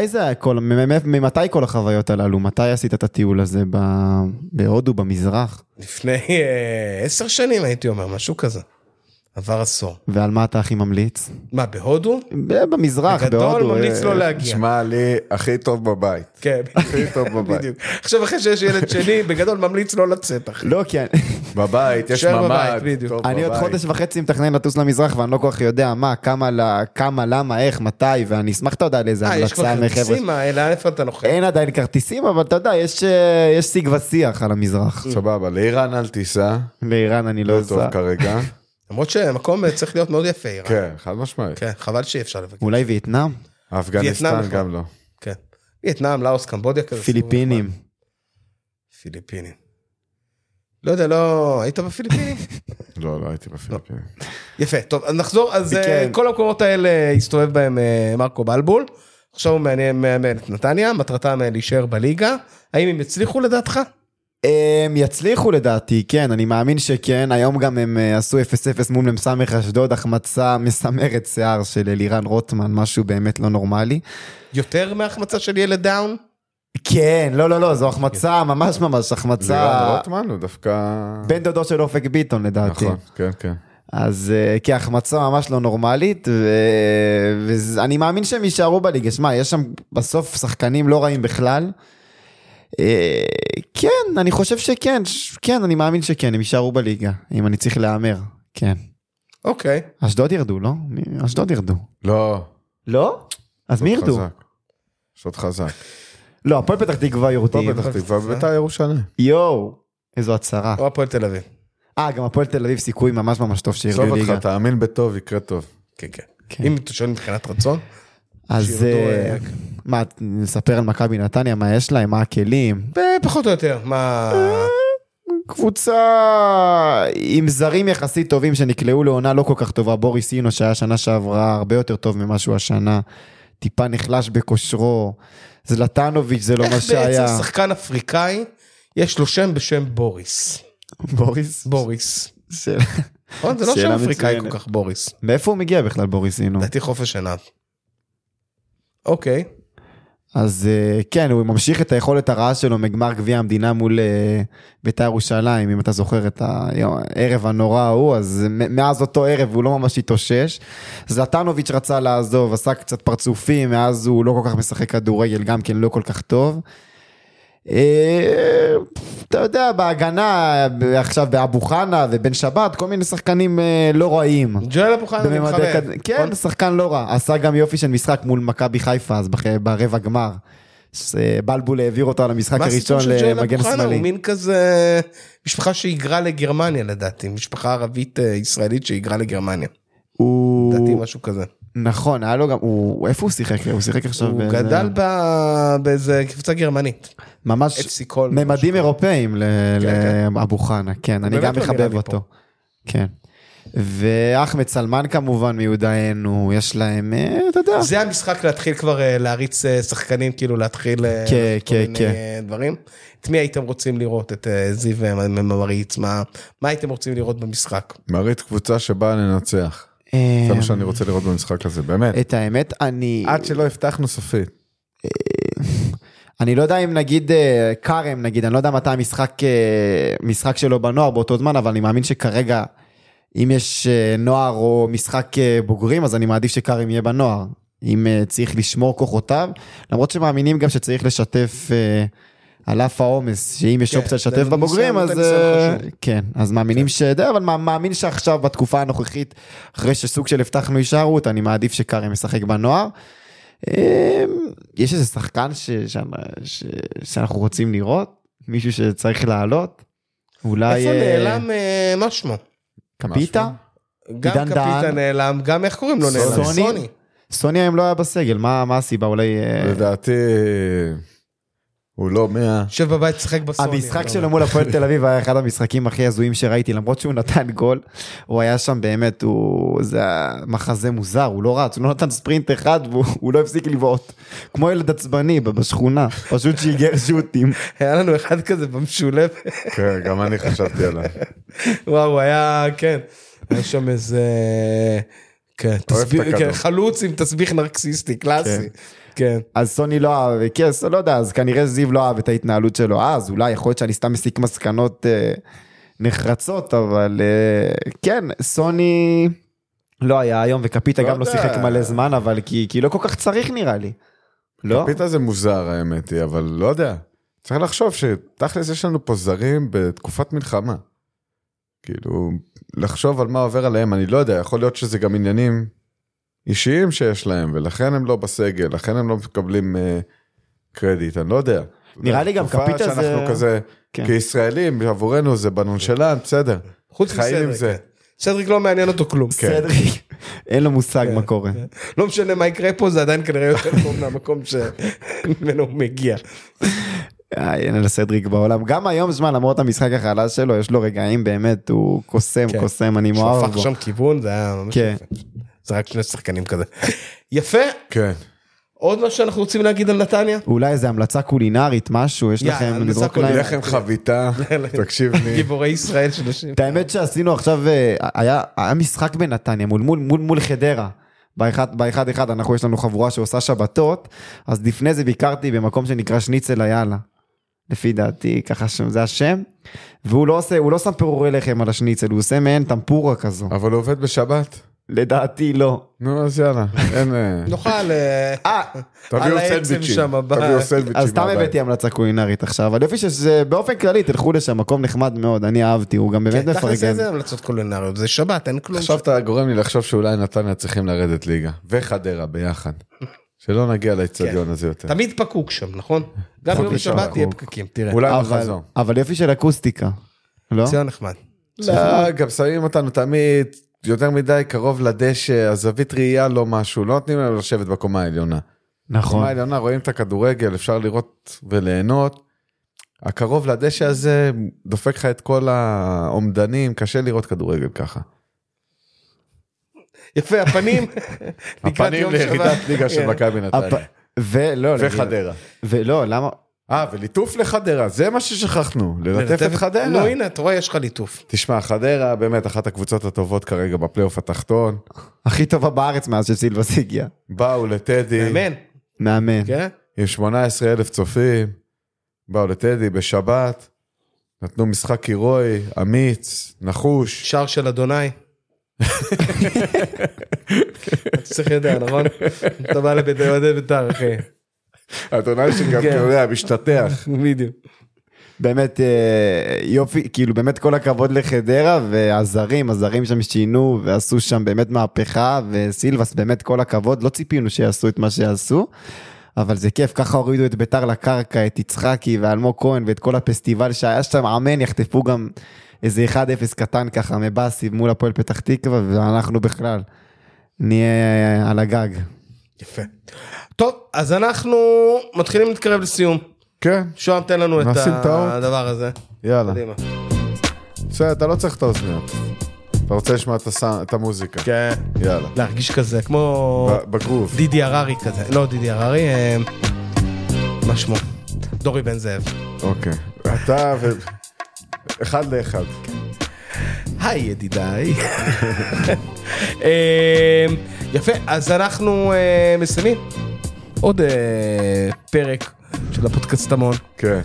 ממתי כל החוויות הללו? מתי עשית את הטיול הזה בהודו, במזרח? לפני 10 שנים הייתי אומר, משהו כזה. עבר עשור. ועל מה אתה הכי ממליץ? מה, בהודו? במזרח, בהודו. בגדול ממליץ לא להגיע. שמע לי, הכי טוב בבית. כן, הכי טוב בבית. בדיוק. עכשיו אחרי שיש ילד שני, בגדול ממליץ לא לצאת אחי. לא, כי בבית, יש ממד. אני עוד חודש וחצי מתכנן לטוס למזרח, ואני לא כל כך יודע מה, כמה, למה, איך, מתי, ואני אשמח, אתה יודע, לאיזה המלצה. יש כבר כרטיסים, אלא איפה אתה נוחל? אין עדיין כרטיסים, אבל אתה יודע, יש שיג ושיח על המזרח. סבבה, לאיראן אל תיסע. לאיראן אני לא טוב כרגע. למרות שהמקום צריך להיות מאוד יפה, איראן. כן, חד משמעית. כן, חבל שאי אפשר לבקר. אולי וייטנאם? אפגניסטן גם לא. כן. וייטנאם, לאוס, קמבודיה כזה. פיליפינים. לא יודע, לא, היית בפיליפינים? לא הייתי בפיליפינים. יפה, טוב, אז נחזור, אז כל המקומות האלה הסתובב בהם מרקו בלבול, עכשיו הוא מאמן את נתניה, מטרתם להישאר בליגה, האם הם יצליחו לדעתך? הם יצליחו לדעתי, כן, אני מאמין שכן, היום גם הם עשו 0-0 מול מ"ס אשדוד, החמצה מסמרת שיער של לירן רוטמן, משהו באמת לא נורמלי. יותר מהחמצה של ילד דאון? כן, לא, זו החמצה, ממש החמצה. לירן רוטמן הוא דווקא... בן דודו של אופק ביטון לדעתי. נכון, כן. אז כי החמצה ממש לא נורמלית, ואני מאמין שהם יישארו בליגה, שמע, יש שם בסוף שחקנים לא רעים בכלל, כן, אני חושב שכן, כן, אני מאמין שכן, הם יישארו בליגה, אם אני צריך להאמר. כן. אוקיי. אשדוד ירדו, לא? אשדוד ירדו. לא. לא? אז מי ירדו? אשדוד חזק. לא, הפועל פתח תקווה יורדים. הפועל פתח תקווה ובית"ר ירושלים. יואו, איזו הצהרה. או הפועל תל אביב. גם הפועל תל אביב סיכוי ממש ממש טוב שירדו סוף ליגה. אותך, תאמין בטוב, יקרה טוב. כן, כן. אם אתה שואל מבחינת רצון, אז מה, נספר על מכבי נתניה, מה יש להם, מה הכלים? פחות או יותר, מה... קבוצה עם זרים יחסית טובים שנקלעו לעונה לא כל כך טובה, בוריס אינו שהיה שנה שעברה הרבה יותר טוב ממשהו השנה, טיפה נחלש בכושרו, זלטנוביץ' זה לא מה שהיה. איך בעצם שחקן אפריקאי, יש לו שם בשם בוריס. בוריס? בוריס. זה לא שם אפריקאי כל כך בוריס. מאיפה הוא מגיע בכלל בוריס אינו? לדעתי חופש עיניו. אוקיי. אז כן, הוא ממשיך את היכולת הרעה שלו מגמר גביע המדינה מול בית"ר ירושלים, אם אתה זוכר את הערב הנורא ההוא, אז מאז אותו ערב הוא לא ממש התאושש. זלטנוביץ' רצה לעזוב, עשה קצת פרצופים, מאז הוא לא כל כך משחק כדורגל, גם כן לא כל כך טוב. אתה יודע, בהגנה, עכשיו באבו חנה ובן שבת, כל מיני שחקנים לא רעים. ג'ואל אבו חנה אני מחבב. כן, שחקן לא רע. עשה גם יופי של משחק מול מכבי חיפה, אז ברבע גמר. בלבול העביר אותו על המשחק הראשון למגן שמאלי. הוא מין כזה משפחה שהיגרה לגרמניה לדעתי, משפחה ערבית ישראלית שהיגרה לגרמניה. לדעתי משהו כזה. נכון, היה לו גם, איפה הוא שיחק? הוא שיחק עכשיו... הוא גדל באיזה קבוצה גרמנית. ממש ממדים אירופאים לאבו חנה, כן, אני גם מחבב אותו. כן. ואחמד סלמן כמובן מיודענו, יש להם, אתה יודע. זה המשחק להתחיל כבר להריץ שחקנים, כאילו להתחיל כל מיני דברים. את מי הייתם רוצים לראות? את זיו ומריץ? מה הייתם רוצים לראות במשחק? מריץ קבוצה שבאה לנצח. זה מה שאני רוצה לראות במשחק הזה, באמת. את האמת, עד שלא הבטחנו סופית. אני לא יודע אם נגיד קרם, נגיד, אני לא יודע מתי המשחק שלו בנוער באותו זמן, אבל אני מאמין שכרגע, אם יש נוער או משחק בוגרים, אז אני מעדיף שקרם יהיה בנוער. אם צריך לשמור כוחותיו, למרות שמאמינים גם שצריך לשתף על אף העומס, שאם יש אופציה לשתף בבוגרים, אז כן, אז מאמינים שדה, אבל מאמין שעכשיו בתקופה הנוכחית, אחרי שסוג של הבטחנו הישארות, אני מעדיף שקרם ישחק בנוער. יש איזה שחקן שאנחנו רוצים לראות, מישהו שצריך לעלות, אולי... איפה נעלם מה שמו? קפיטה? גם קפיטה נעלם, גם איך קוראים לו נעלם? סוני. סוני היום לא היה בסגל, מה הסיבה? אולי... לדעתי... הוא לא 100. יושב בבית שחק בסוני. המשחק שלו מול הפועל תל אביב היה אחד המשחקים הכי הזויים שראיתי, למרות שהוא נתן גול, הוא היה שם באמת, זה מחזה מוזר, הוא לא רץ, הוא לא נתן ספרינט אחד, והוא לא הפסיק לבעוט, כמו ילד עצבני בשכונה, פשוט שיגר שוטים. היה לנו אחד כזה במשולב. כן, גם אני חשבתי עליו. וואו, היה, כן, היה שם איזה, כן, חלוץ עם תסביך נרקסיסטי, קלאסי. כן. אז סוני לא אהב, כן, לא יודע, אז כנראה זיו לא אהב את ההתנהלות שלו, אז אולי יכול להיות שאני סתם מסיק מסקנות נחרצות, אבל כן, סוני לא היה היום, וקפיטה גם לא שיחק מלא זמן, אבל כי לא כל כך צריך נראה לי. לא? קפיטה זה מוזר האמת היא, אבל לא יודע. צריך לחשוב שתכלס יש לנו פה זרים בתקופת מלחמה. כאילו, לחשוב על מה עובר עליהם, אני לא יודע, יכול להיות שזה גם עניינים אישיים שיש להם, ולכן הם לא בסגל, לכן הם לא מקבלים קרדיט, אני לא יודע. נראה לי גם קפיטה זה... שאנחנו כזה, כישראלים, עבורנו זה בנונשלן, בסדר. חוץ מסדריק. סדריק לא מעניין אותו כלום. סדריק, אין לו מושג מה קורה. לא משנה מה יקרה פה, זה עדיין כנראה יותר טוב מהמקום שממנו הוא מגיע. אין על סדריק בעולם. גם היום זמן, למרות המשחק החלש שלו, יש לו רגעים באמת, הוא קוסם, אני מאוהב בו. שפך שם כיוון, זה היה ממש יפה. זה רק שני שחקנים כזה. יפה. כן. עוד מה שאנחנו רוצים להגיד על נתניה? אולי איזו המלצה קולינרית, משהו, יש לכם לזרוק להם. לחם חביתה, תקשיב לי. גיבורי ישראל שלושים. את האמת שעשינו עכשיו, היה משחק בנתניה, מול חדרה. ב-1-1, יש לנו חבורה שעושה שבתות, אז לפני זה ביקרתי במקום שנקרא שניצל היאללה. לפי דעתי, ככה זה השם. והוא לא שם פירורי לחם על השניצל, הוא עושה מעין טמפורה כזו. אבל הוא עובד בשבת. לדעתי לא. נו, אז יאללה, אין... נאכל תביאו סנדוויצ'ים, תביאו סנדוויצ'ים. אז סתם הבאתי המלצה קולינרית עכשיו, אבל יופי שזה באופן כללי, תלכו לשם, מקום נחמד מאוד, אני אהבתי, הוא גם באמת תכל'ס מפרגן. איזה המלצות קולינריות, זה שבת, אין כלום. עכשיו אתה גורם לי לחשוב שאולי נתניה צריכים לרדת ליגה, וחדרה ביחד. שלא נגיע לאצטדיון הזה יותר. תמיד פקוק שם, נכון? גם ביום שבת יהיה פקקים, תראה. אולי מחזור. אבל יופי של אקוסטיקה, לא? ציון נחמד. לא, גם שמים אותנו תמיד יותר מדי קרוב לדשא, הזווית ראייה לא משהו, לא נותנים לנו לשבת בקומה העליונה. נכון. בקומה העליונה רואים את הכדורגל, אפשר לראות וליהנות. הקרוב לדשא הזה דופק לך את כל העומדנים, קשה לראות כדורגל ככה. יפה, הפנים. הפנים לירידת ליגה של מכבי נתניה. וחדרה. ולא, למה? וליטוף לחדרה, זה מה ששכחנו, ללטף את חדרה. נו, הנה, אתה רואה, יש לך ליטוף. תשמע, חדרה באמת אחת הקבוצות הטובות כרגע בפלייאוף התחתון. הכי טובה בארץ מאז שסילבס הגיע. באו לטדי. מאמן. כן? עם 18,000 צופים. באו לטדי בשבת. נתנו משחק הירואי, אמיץ, נחוש. שער של אדוני. אתה צריך לדע, נכון? אתה בא לבדי בית"ר, אחי. אדוני שגם יודע, משתתח. בדיוק. באמת יופי, כאילו באמת כל הכבוד לחדרה, והזרים שם שינו ועשו שם באמת מהפכה, וסילבס באמת כל הכבוד, לא ציפינו שיעשו את מה שעשו, אבל זה כיף, ככה הורידו את בית"ר לקרקע, את יצחקי ואלמוג כהן, ואת כל הפסטיבל שהיה שם, אמן, יחטפו גם איזה 1-0 קטן ככה, מבאסי מול הפועל פתח תקווה, ואנחנו בכלל נהיה על הגג. יפה. טוב, אז אנחנו מתחילים להתקרב לסיום. כן. שוהם, תן לנו את הדבר הזה. יאללה. בסדר, אתה לא צריך את האוזניות. אתה רוצה לשמוע את המוזיקה. כן. יאללה. להרגיש כזה, כמו... בגרוב. דידי הררי כזה. לא דידי הררי, מה שמו? דורי בן זאב. אוקיי. אתה אחד לאחד. היי ידידיי. יפה, אז אנחנו מסיימים עוד פרק של הפודקאסט המון. כן.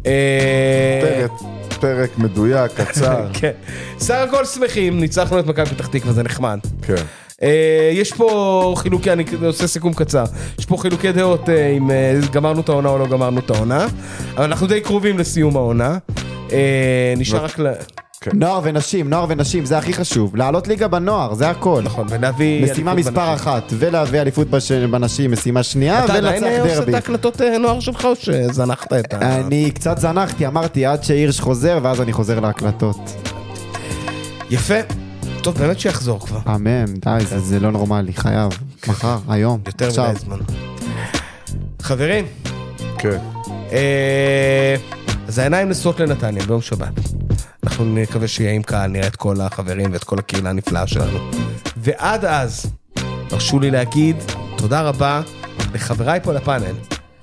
פרק מדויק, קצר. כן. סך הכל שמחים, ניצחנו את מכבי פתח תקווה, זה נחמד. כן. יש פה חילוקי, אני עושה סיכום קצר, יש פה חילוקי דעות אם גמרנו את העונה או לא גמרנו את העונה, אבל אנחנו די קרובים לסיום העונה. נשאר רק נוער ונשים, זה הכי חשוב. לעלות ליגה בנוער, זה הכל. נכון, ולהביא... משימה מספר 1, ולהביא אליפות בנשים, משימה שנייה, ולנצח דרבי. אתה עדיין עושה את ההקלטות נוער שלך, או שזנחת את ה... אני קצת זנחתי, אמרתי, עד שהירש חוזר, ואז אני חוזר להקלטות. יפה. טוב, באמת שיחזור כבר. אמן, די, זה לא נורמלי, חייב. מחר, היום, יותר מדי זמן. חברים. כן. אז העיניים נשואות לנתניה ביום שבת. אנחנו נקווה שיהיה עם קהל, נראה את כל החברים ואת כל הקהילה הנפלאה שלנו. ועד אז, תרשו לי להגיד תודה רבה לחבריי פה לפאנל.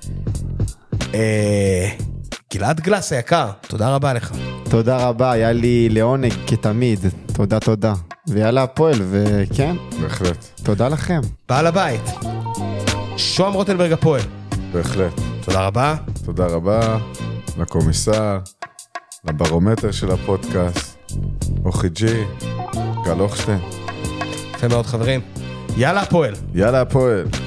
גלעד גלס היקר, תודה רבה לך. תודה רבה, היה לי לעונג כתמיד. תודה. ויאללה הפועל, וכן. בהחלט. תודה לכם. בעל הבית. שוהם רוטנברג הפועל. בהחלט. תודה רבה. תודה רבה לקומיסר, לברומטר של הפודקאסט, אוכי ג'י, גל אוכשטיין. יפה מאוד חברים. יאללה הפועל. יאללה הפועל.